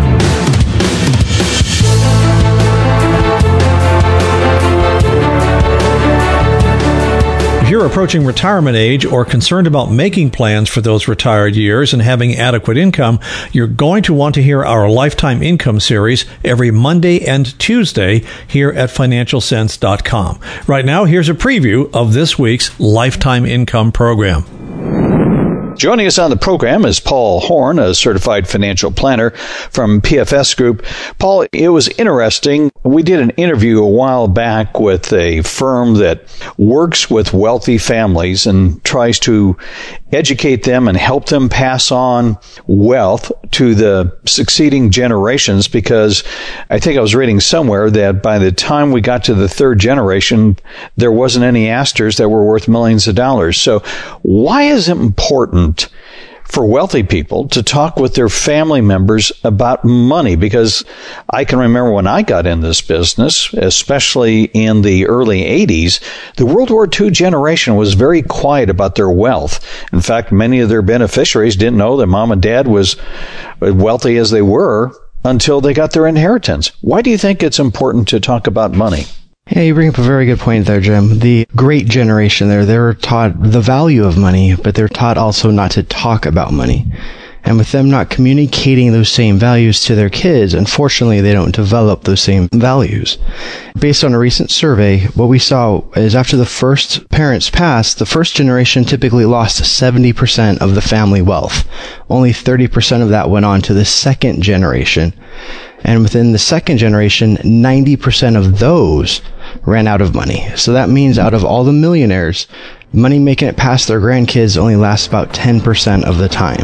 If you're approaching retirement age or concerned about making plans for those retired years and having adequate income, you're going to want to hear our Lifetime Income series every Monday and Tuesday here at financialsense.com. Right now, here's a preview of this week's Lifetime Income program. Joining us on the program is Paul Horn, a certified financial planner from PFS Group. Paul, it was interesting. We did an interview a while back with a firm that works with wealthy families and tries to educate them and help them pass on wealth to the succeeding generations, because I think I was reading somewhere that by the time we got to the third generation, there wasn't any Astors that were worth millions of dollars. So why is it important for wealthy people to talk with their family members about money? Because I can remember when I got in this business, especially in the early 80s, the World War II generation was very quiet about their wealth. In fact, many of their beneficiaries didn't know that mom and dad was wealthy as they were until they got their inheritance. Why do you think it's important to talk about money? Yeah, you bring up a very good point there, Jim. The great generation there, they were taught the value of money, but they're taught also not to talk about money. And with them not communicating those same values to their kids, unfortunately, they don't develop those same values. Based on a recent survey, what we saw is after the first parents passed, the first generation typically lost 70% of the family wealth. Only 30% of that went on to the second generation. And within the second generation, 90% of those ran out of money. So that means out of all the millionaires, money making it past their grandkids only lasts about 10% of the time.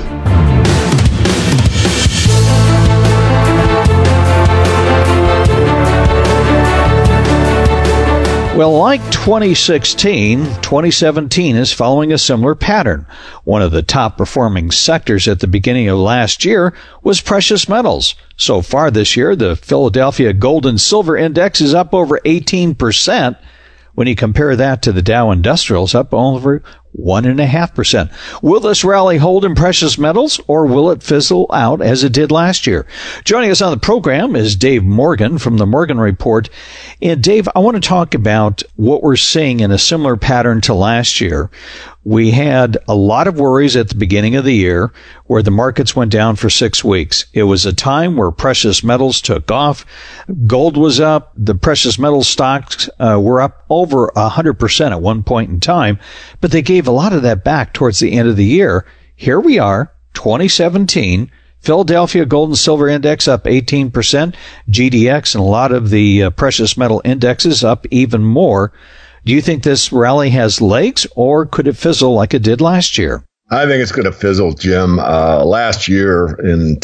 Well, like 2016, 2017 is following a similar pattern. One of the top performing sectors at the beginning of last year was precious metals. So far this year, the Philadelphia Gold and Silver Index is up over 18%. When you compare that to the Dow Industrials, up over 1.5%. Will this rally hold in precious metals, or will it fizzle out as it did last year? Joining us on the program is Dave Morgan from the Morgan Report. And Dave, I want to talk about what we're seeing in a similar pattern to last year. We had a lot of worries at the beginning of the year where the markets went down for 6 weeks. It was a time where precious metals took off. Gold was up. The precious metal stocks were up over 100% at one point in time, but they gave a lot of that back towards the end of the year. Here we are, 2017. Philadelphia Gold and Silver Index up 18%. GDX and a lot of the precious metal indexes up even more. Do you think this rally has legs, or could it fizzle like it did last year? I think it's going to fizzle, Jim. Last year in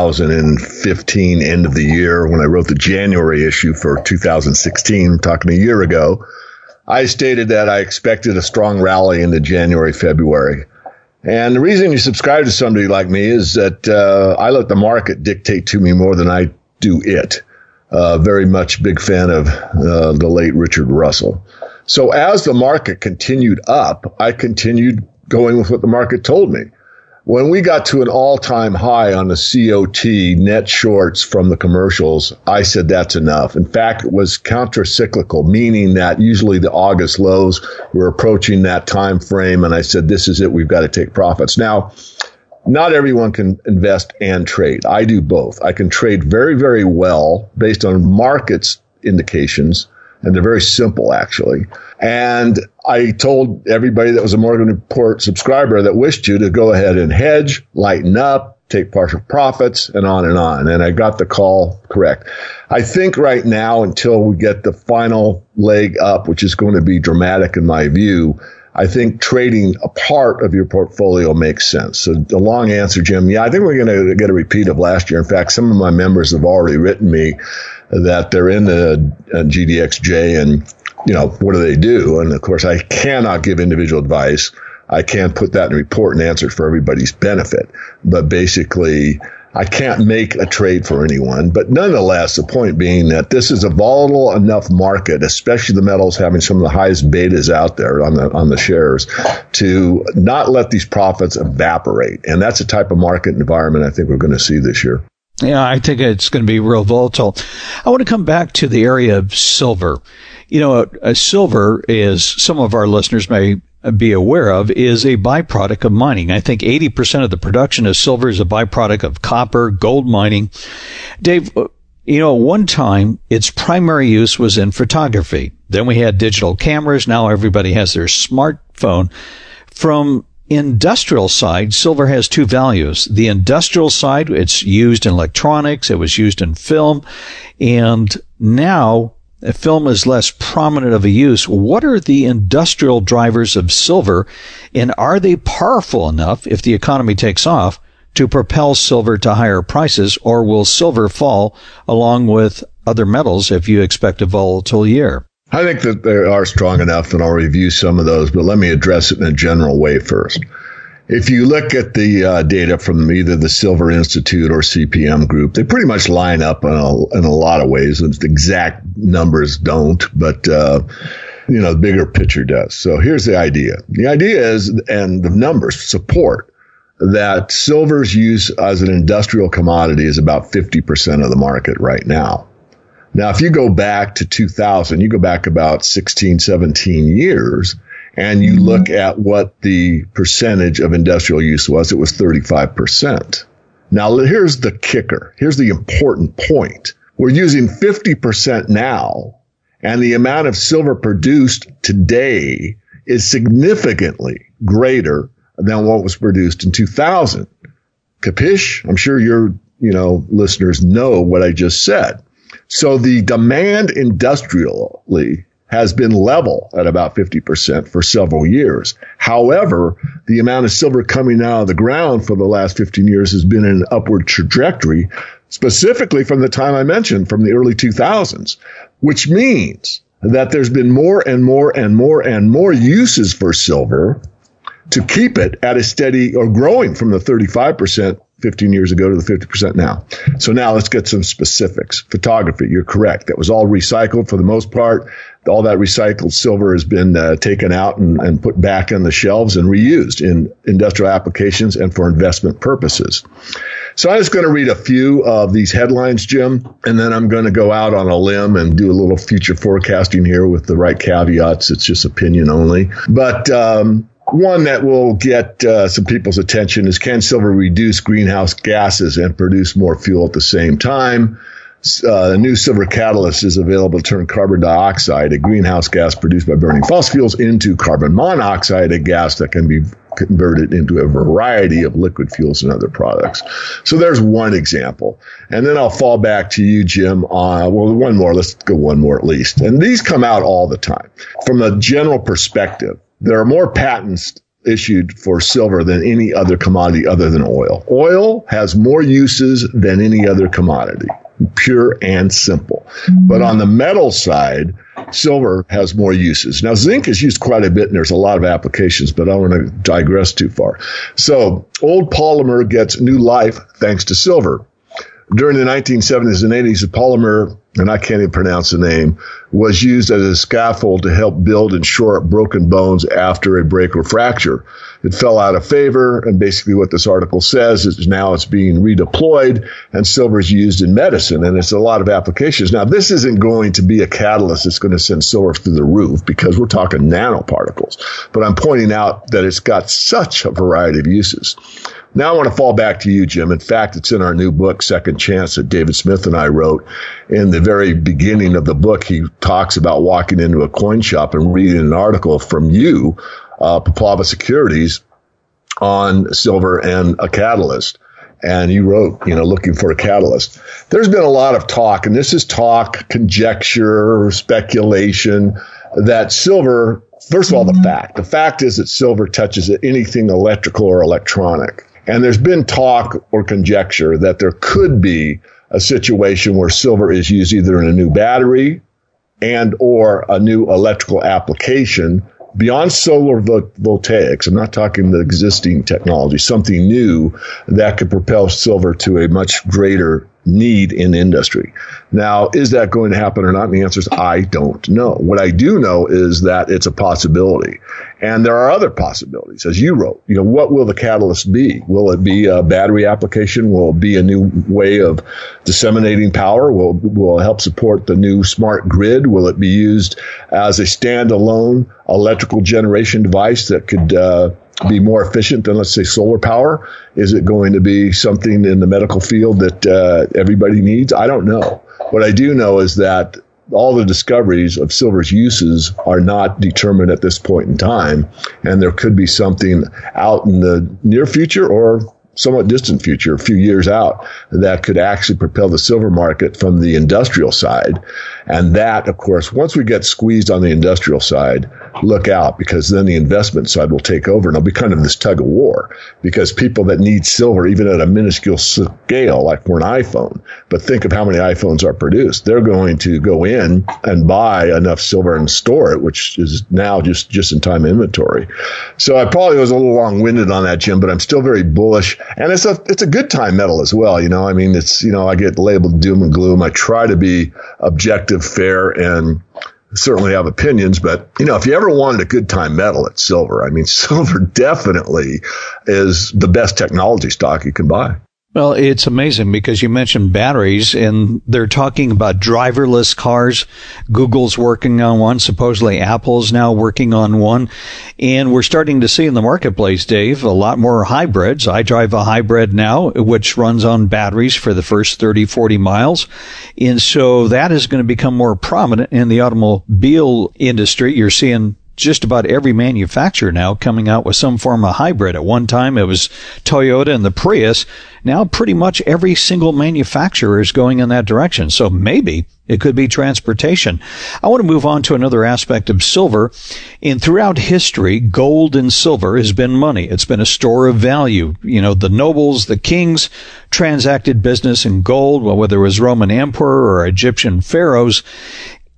2015, end of the year, when I wrote the January issue for 2016, talking a year ago, I stated that I expected a strong rally into January, February. And the reason you subscribe to somebody like me is that I let the market dictate to me more than I do it. Very much big fan of the late Richard Russell. So as the market continued up, I continued going with what the market told me. When we got to an all-time high on the COT net shorts from the commercials, I said that's enough. In fact, it was counter-cyclical, meaning that usually the August lows were approaching that time frame, and I said, this is it, we've got to take profits. Now, not everyone can invest and trade. I do both. I can trade very, very well based on markets indications, and they're very simple, actually. And I told everybody that was a Morgan Report subscriber that wished to go ahead and hedge, lighten up, take partial profits, and on and on. And I got the call correct. I think right now, until we get the final leg up, which is going to be dramatic in my view, I think trading a part of your portfolio makes sense. So the long answer, Jim, yeah, I think we're going to get a repeat of last year. In fact, some of my members have already written me that they're in the GDXJ and, you know, what do they do? And of course, I cannot give individual advice. I can't put that in a report and answer it for everybody's benefit. But basically, I can't make a trade for anyone. But nonetheless, the point being that this is a volatile enough market, especially the metals having some of the highest betas out there on the shares, to not let these profits evaporate. And that's the type of market environment I think we're going to see this year. Yeah, I think it's going to be real volatile. I want to come back to the area of silver. You know, silver, is some of our listeners may be aware of, is a byproduct of mining. I think 80% of the production of silver is a byproduct of copper, gold mining. Dave, you know, one time its primary use was in photography. Then we had digital cameras. Now everybody has their smartphone. From industrial side, silver has two values. The industrial side, it's used in electronics, it was used in film, and now film is less prominent of a use. What are the industrial drivers of silver, and are they powerful enough, if the economy takes off, to propel silver to higher prices, or will silver fall along with other metals if you expect a volatile year? I think that they are strong enough, and I'll review some of those, but let me address it in a general way first. If you look at the data from either the Silver Institute or CPM Group, they pretty much line up in a lot of ways. The exact numbers don't, but the bigger picture does. So here's the idea. The idea is, and the numbers support, that silver's use as an industrial commodity is about 50% of the market right now. Now, if you go back to 2000, you go back about 16, 17 years, and you look at what the percentage of industrial use was, it was 35%. Now, here's the kicker. Here's the important point. We're using 50% now, and the amount of silver produced today is significantly greater than what was produced in 2000. Capiche? I'm sure your, listeners know what I just said. So the demand industrially has been level at about 50% for several years. However, the amount of silver coming out of the ground for the last 15 years has been in an upward trajectory, specifically from the time I mentioned, from the early 2000s, which means that there's been more and more and more and more uses for silver to keep it at a steady or growing from the 35% 15 years ago to the 50% now. So now let's get some specifics. Photography, you're correct. That was all recycled for the most part. All that recycled silver has been taken out and put back on the shelves and reused in industrial applications and for investment purposes. So I'm just going to read a few of these headlines, Jim, and then I'm going to go out on a limb and do a little future forecasting here with the right caveats. It's just opinion only. But one that will get some people's attention is, can silver reduce greenhouse gases and produce more fuel at the same time? A new silver catalyst is available to turn carbon dioxide, a greenhouse gas produced by burning fossil fuels, into carbon monoxide, a gas that can be converted into a variety of liquid fuels and other products. So there's one example. And then I'll fall back to you, Jim, one more. Let's go one more at least. And these come out all the time. From a general perspective, there are more patents issued for silver than any other commodity other than oil. Oil has more uses than any other commodity, pure and simple. But on the metal side, silver has more uses. Now, zinc is used quite a bit, and there's a lot of applications, but I don't want to digress too far. So old polymer gets new life thanks to silver. During the 1970s and 80s, the polymer, and I can't even pronounce the name, was used as a scaffold to help build and shore up broken bones after a break or fracture. It fell out of favor, and basically what this article says is now it's being redeployed, and silver is used in medicine, and it's a lot of applications. Now, this isn't going to be a catalyst that's going to send silver through the roof because we're talking nanoparticles, but I'm pointing out that it's got such a variety of uses. Now I want to fall back to you, Jim. In fact, it's in our new book, Second Chance, that David Smith and I wrote. In the very beginning of the book, he talks about walking into a coin shop and reading an article from you, Paplava Securities, on silver and a catalyst. And you wrote, looking for a catalyst. There's been a lot of talk, and this is talk, conjecture, speculation, that silver, first of all, the fact is that silver touches anything electrical or electronic. And there's been talk or conjecture that there could be a situation where silver is used either in a new battery and or a new electrical application beyond solar voltaics. I'm not talking the existing technology, something new that could propel silver to a much greater need in industry. Now, is that going to happen or not? And the answer is I don't know. What I do know is that it's a possibility. And there are other possibilities, as you wrote. What will the catalyst be? Will it be a battery application? Will it be a new way of disseminating power? Will it help support the new smart grid? Will it be used as a standalone electrical generation device that could be more efficient than, let's say, solar power? Is it going to be something in the medical field that everybody needs? I don't know. What I do know is that all the discoveries of silver's uses are not determined at this point in time, and there could be something out in the near future or somewhat distant future, a few years out, that could actually propel the silver market from the industrial side. And that, of course, once we get squeezed on the industrial side, look out, because then the investment side will take over, and it'll be kind of this tug of war, because people that need silver, even at a minuscule scale, like for an iPhone, but think of how many iPhones are produced, they're going to go in and buy enough silver and store it, which is now just in time inventory. So I probably was a little long-winded on that, Jim, but I'm still very bullish. And it's a good time metal as well. I get labeled doom and gloom. I try to be objective, fair, and certainly have opinions. But, if you ever wanted a good time metal, it's silver. Silver definitely is the best technology stock you can buy. Well, it's amazing because you mentioned batteries, and they're talking about driverless cars. Google's working on one. Supposedly Apple's now working on one. And we're starting to see in the marketplace, Dave, a lot more hybrids. I drive a hybrid now, which runs on batteries for the first 30, 40 miles. And so that is going to become more prominent in the automobile industry. You're seeing just about every manufacturer now coming out with some form of hybrid. At one time, it was Toyota and the Prius. Now, pretty much every single manufacturer is going in that direction. So maybe it could be transportation. I want to move on to another aspect of silver. And throughout history, gold and silver has been money. It's been a store of value. The nobles, the kings transacted business in gold, whether it was Roman emperor or Egyptian pharaohs.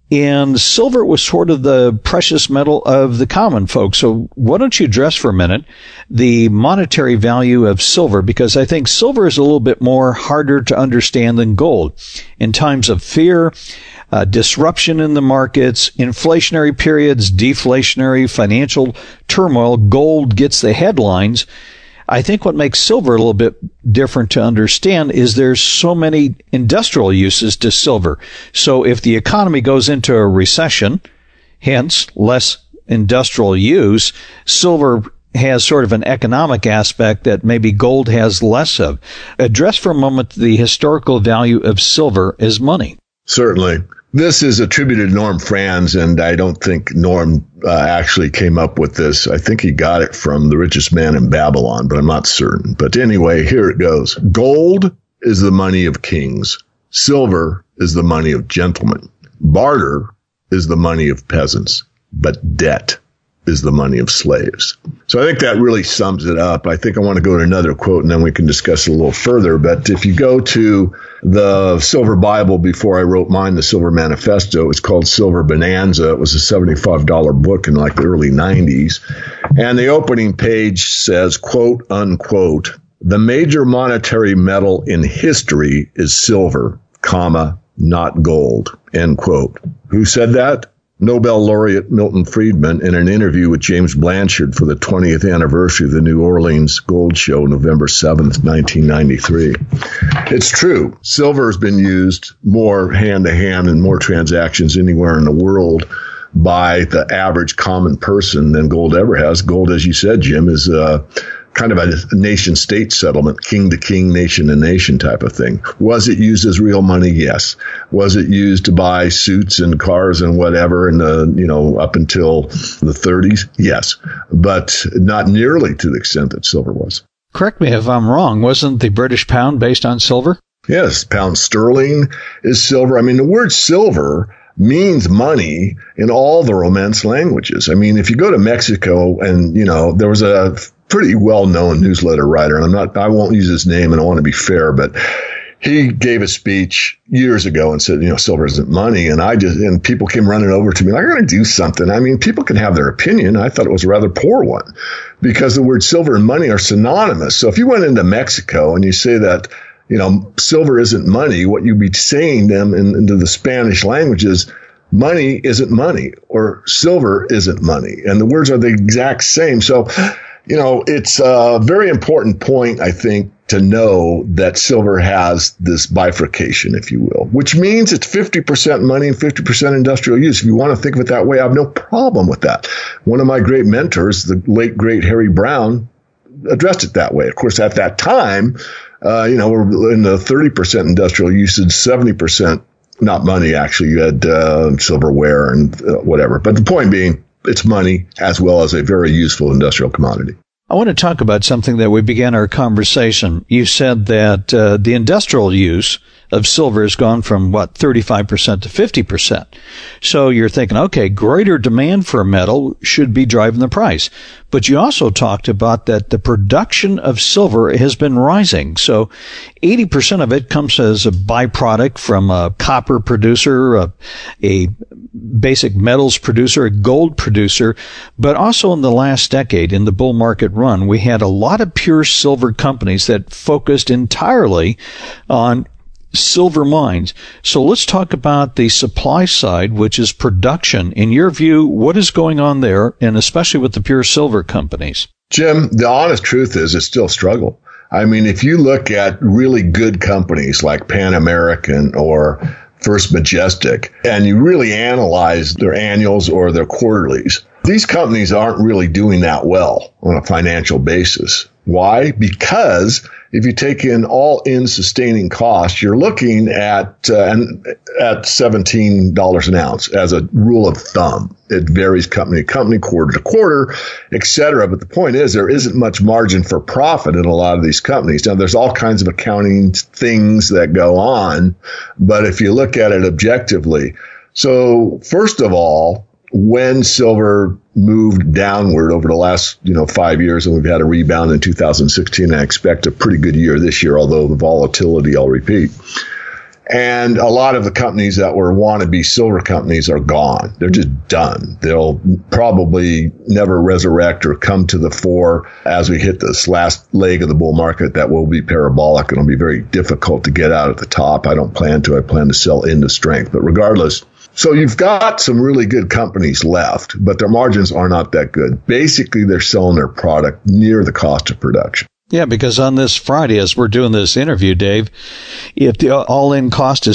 And silver was sort of the precious metal of the common folks. So why don't you address for a minute the monetary value of silver? Because I think silver is a little bit more harder to understand than gold. In times of fear, disruption in the markets, inflationary periods, deflationary financial turmoil, gold gets the headlines. I think what makes silver a little bit different to understand is there's so many industrial uses to silver. So if the economy goes into a recession, hence less industrial use, silver has sort of an economic aspect that maybe gold has less of. Address for a moment the historical value of silver as money. Certainly. This is attributed to Norm Franz, and I don't think Norm actually came up with this. I think he got it from The Richest Man in Babylon, but I'm not certain. But anyway, here it goes. Gold is the money of kings. Silver is the money of gentlemen. Barter is the money of peasants. But debt is the money of slaves. So I think that really sums it up. I think I want to go to another quote and then we can discuss it a little further. But if you go to the Silver Bible before I wrote mine, the Silver Manifesto, it's called Silver Bonanza. It was a $75 book in like the early 90s. And the opening page says, quote, unquote, the major monetary metal in history is silver, comma, not gold, end quote. Who said that? Nobel laureate Milton Friedman in an interview with James Blanchard for the 20th anniversary of the New Orleans Gold Show, November 7th, 1993. It's true. Silver has been used more hand-to-hand in more transactions anywhere in the world by the average common person than gold ever has. Gold, as you said, Jim, is kind of a nation-state settlement, king-to-king, nation-to-nation type of thing. Was it used as real money? Yes. Was it used to buy suits and cars and whatever in the, up until the 30s? Yes. But not nearly to the extent that silver was. Correct me if I'm wrong. Wasn't the British pound based on silver? Yes. Pound sterling is silver. I mean, the word silver means money in all the Romance languages. I mean, if you go to Mexico and, there was a pretty well-known newsletter writer, and I won't use his name and I want to be fair, but he gave a speech years ago and said, silver isn't money. And people came running over to me like, I'm going to do something. I mean, people can have their opinion. I thought it was a rather poor one because the word silver and money are synonymous. So if you went into Mexico and you say that, silver isn't money, what you'd be saying them into the Spanish language is money isn't money or silver isn't money. And the words are the exact same. So, it's a very important point, I think, to know that silver has this bifurcation, if you will, which means it's 50% money and 50% industrial use. If you want to think of it that way, I have no problem with that. One of my great mentors, the late, great Harry Brown, addressed it that way. Of course, at that time, we're in the 30% industrial usage, 70% not money, actually. You had silverware and whatever. But the point being, it's money as well as a very useful industrial commodity. I want to talk about something that we began our conversation. You said that the industrial use of silver has gone from, 35% to 50%. So you're thinking, okay, greater demand for metal should be driving the price. But you also talked about that the production of silver has been rising. So 80% of it comes as a byproduct from a copper producer, a basic metals producer, a gold producer. But also in the last decade, in the bull market run, we had a lot of pure silver companies that focused entirely on silver mines. So let's talk about the supply side, which is production. In your view, what is going on there, and especially with the pure silver companies? Jim, the honest truth is it's still a struggle. I mean, if you look at really good companies like Pan American or First Majestic, and you really analyze their annuals or their quarterlies, these companies aren't really doing that well on a financial basis. Why? Because if you take in all-in sustaining costs, you're looking at $17 an ounce as a rule of thumb. It varies company to company, quarter to quarter, et cetera. But the point is there isn't much margin for profit in a lot of these companies. Now, there's all kinds of accounting things that go on, but if you look at it objectively, so first of all, when silver moved downward over the last, 5 years, and we've had a rebound in 2016, I expect a pretty good year this year, although the volatility, I'll repeat. And a lot of the companies that were wannabe silver companies are gone. They're just done. They'll probably never resurrect or come to the fore as we hit this last leg of the bull market. That will be parabolic and it'll be very difficult to get out at the top. I don't plan to. I plan to sell into strength. But regardless, so you've got some really good companies left, but their margins are not that good. Basically, they're selling their product near the cost of production. Yeah, because on this Friday, as we're doing this interview, Dave, if the all-in cost is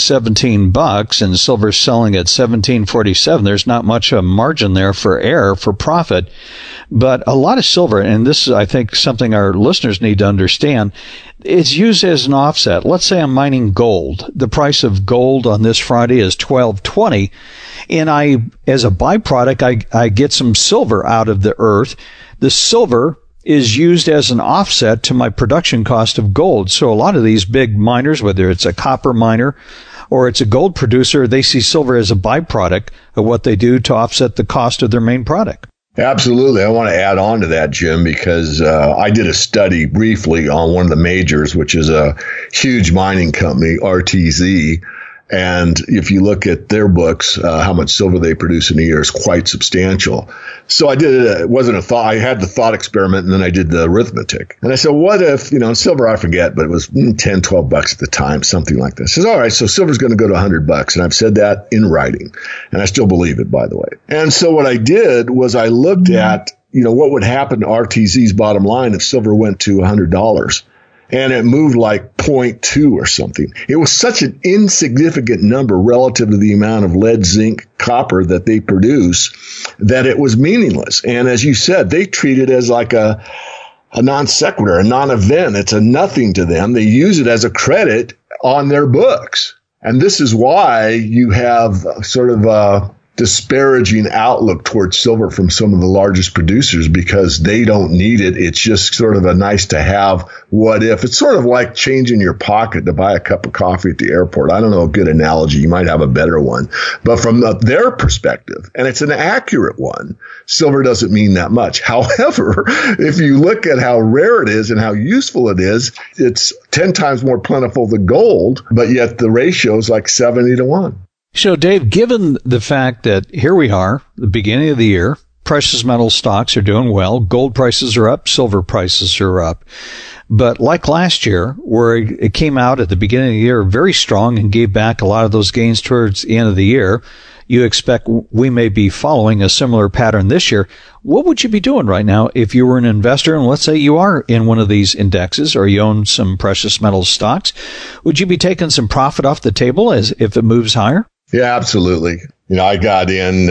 $17 and silver's selling at $17.47, there's not much of a margin there for error, for profit. But a lot of silver, and this is, I think, something our listeners need to understand, it's used as an offset. Let's say I'm mining gold. The price of gold on this Friday is $12.20, and as a byproduct, I get some silver out of the earth. The silver is used as an offset to my production cost of gold. So a lot of these big miners, whether it's a copper miner or it's a gold producer, they see silver as a byproduct of what they do to offset the cost of their main product. Absolutely. I want to add on to that, Jim, because I did a study briefly on one of the majors, which is a huge mining company, RTZ. And if you look at their books, how much silver they produce in a year is quite substantial. So I did it wasn't a thought. I had the thought experiment and then I did the arithmetic. And I said, what if, silver, I forget, but it was $10, $12 at the time, something like this. I said, all right, so silver's going to go to $100. And I've said that in writing. And I still believe it, by the way. And so what I did was I looked at, what would happen to RTZ's bottom line if silver went to $100. And it moved like 0.2 or something. It was such an insignificant number relative to the amount of lead, zinc, copper that they produce that it was meaningless. And as you said, they treat it as like a non sequitur, a non-event. It's a nothing to them. They use it as a credit on their books. And this is why you have sort of a disparaging outlook towards silver from some of the largest producers because they don't need it. It's just sort of a nice to have what if. It's sort of like changing your pocket to buy a cup of coffee at the airport. I don't know a good analogy. You might have a better one. But from their perspective, and it's an accurate one, silver doesn't mean that much. However, if you look at how rare it is and how useful it is, it's 10 times more plentiful than gold, but yet the ratio is like 70-1. So, Dave, given the fact that here we are, the beginning of the year, precious metal stocks are doing well, gold prices are up, silver prices are up. But like last year, where it came out at the beginning of the year very strong and gave back a lot of those gains towards the end of the year, you expect we may be following a similar pattern this year. What would you be doing right now if you were an investor and let's say you are in one of these indexes or you own some precious metal stocks? Would you be taking some profit off the table as if it moves higher? Yeah, absolutely. I got in,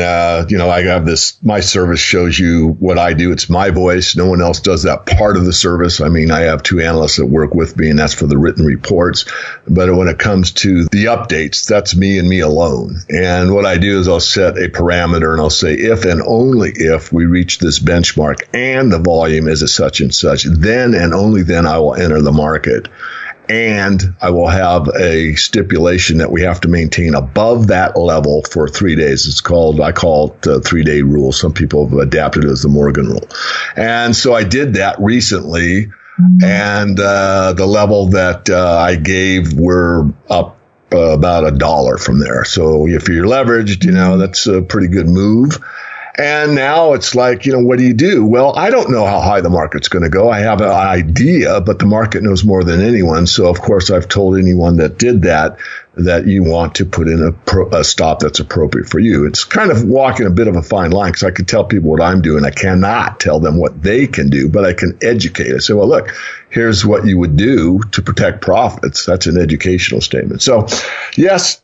I have this, my service shows you what I do. It's my voice. No one else does that part of the service. I mean, I have two analysts that work with me and that's for the written reports. But when it comes to the updates, that's me and me alone. And what I do is I'll set a parameter and I'll say, if and only if we reach this benchmark and the volume is a such and such, then and only then I will enter the market. And I will have a stipulation that we have to maintain above that level for 3 days. I call it the 3-day rule. Some people have adapted it as the Morgan rule. And so I did that recently. And the level that I gave were up about $1 from there. So if you're leveraged, that's a pretty good move. And now it's like, what do you do? Well, I don't know how high the market's going to go. I have an idea, but the market knows more than anyone. So, of course, I've told anyone that did that you want to put in a stop that's appropriate for you. It's kind of walking a bit of a fine line because I can tell people what I'm doing. I cannot tell them what they can do, but I can educate. I say, well, look, here's what you would do to protect profits. That's an educational statement. So, yes,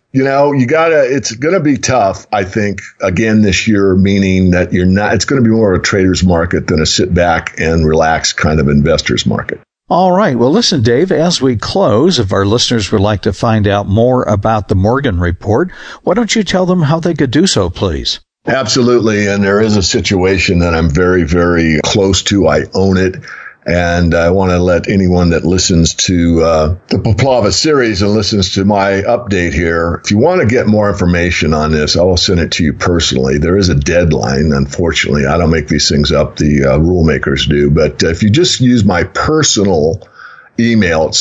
it's going to be tough, I think, again this year, meaning that it's going to be more of a trader's market than a sit back and relax kind of investor's market. All right. Well, listen, Dave, as we close, if our listeners would like to find out more about the Morgan Report, why don't you tell them how they could do so, please? Absolutely. And there is a situation that I'm very, very close to. I own it. And I want to let anyone that listens to the Poplava series and listens to my update here, if you want to get more information on this, I will send it to you personally. There is a deadline. Unfortunately, I don't make these things up. The rule makers do. But if you just use my personal email at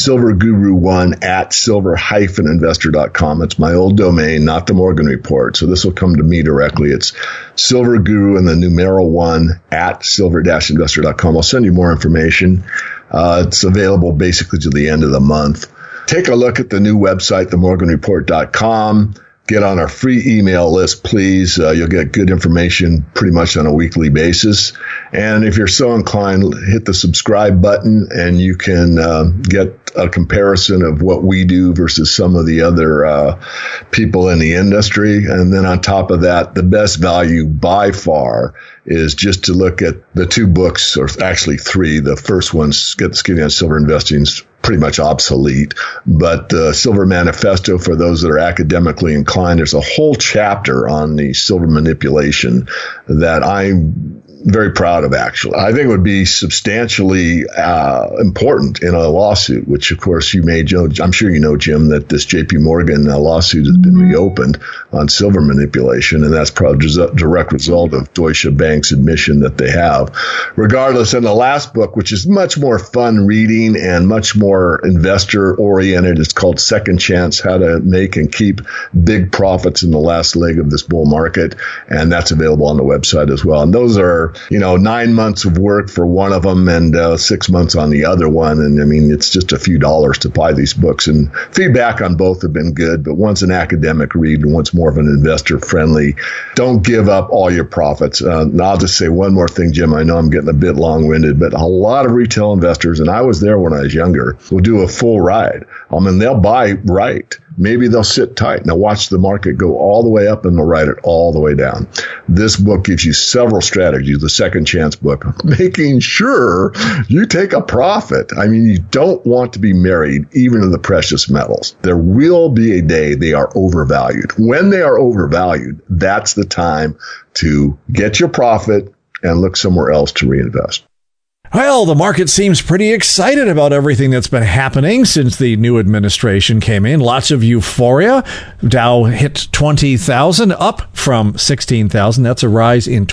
silverguru1@silver-investor.com. It's my old domain, not the Morgan Report. So this will come to me directly. It's silverguru and the numeral 1@silver-investor.com. I'll send you more information. It's available basically to the end of the month. Take a look at the new website, themorganreport.com. Get on our free email list, please. You'll get good information pretty much on a weekly basis. And if you're so inclined, hit the subscribe button and you can get a comparison of what we do versus some of the other people in the industry. And then on top of that, the best value by far is just to look at the two books, or actually three. The first one's Skinny on Silver Investing, is pretty much obsolete, but the Silver Manifesto, for those that are academically inclined, there's a whole chapter on the silver manipulation that I'm very proud of, actually. I think it would be substantially important in a lawsuit, which, of course, you may know. I'm sure you know, Jim, that this J.P. Morgan lawsuit has been reopened on silver manipulation, and that's probably a direct result of Deutsche Bank's admission that they have. Regardless, in the last book, which is much more fun reading and much more investor-oriented, it's called Second Chance, How to Make and Keep Big Profits in the Last Leg of This Bull Market, and that's available on the website as well. And those are 9 months of work for one of them and 6 months on the other one. And I mean, it's just a few dollars to buy these books, and feedback on both have been good, but one's an academic read and one's more of an investor friendly. Don't give up all your profits. And I'll just say one more thing, Jim. I know I'm getting a bit long winded, but a lot of retail investors, and I was there when I was younger, will do a full ride. I mean, they'll buy right. Maybe they'll sit tight and they'll watch the market go all the way up and they'll ride it all the way down. This book gives you several strategies, the Second Chance book, making sure you take a profit. I mean, you don't want to be married even to the precious metals. There will be a day they are overvalued. When they are overvalued, that's the time to get your profit and look somewhere else to reinvest. Well, the market seems pretty excited about everything that's been happening since the new administration came in. Lots of euphoria. Dow hit 20,000, up from 16,000. That's a rise in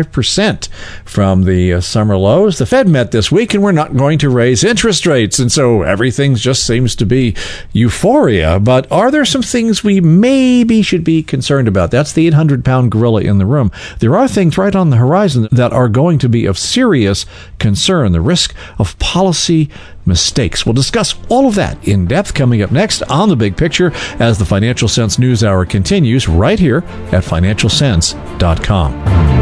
25% from the summer lows. The Fed met this week, and we're not going to raise interest rates. And so everything just seems to be euphoria. But are there some things we maybe should be concerned about? That's the 800-pound gorilla in the room. There are things right on the horizon that are going to be of serious concern. The risk of policy mistakes. We'll discuss all of that in depth coming up next on The Big Picture as the Financial Sense News Hour continues right here at financialsense.com.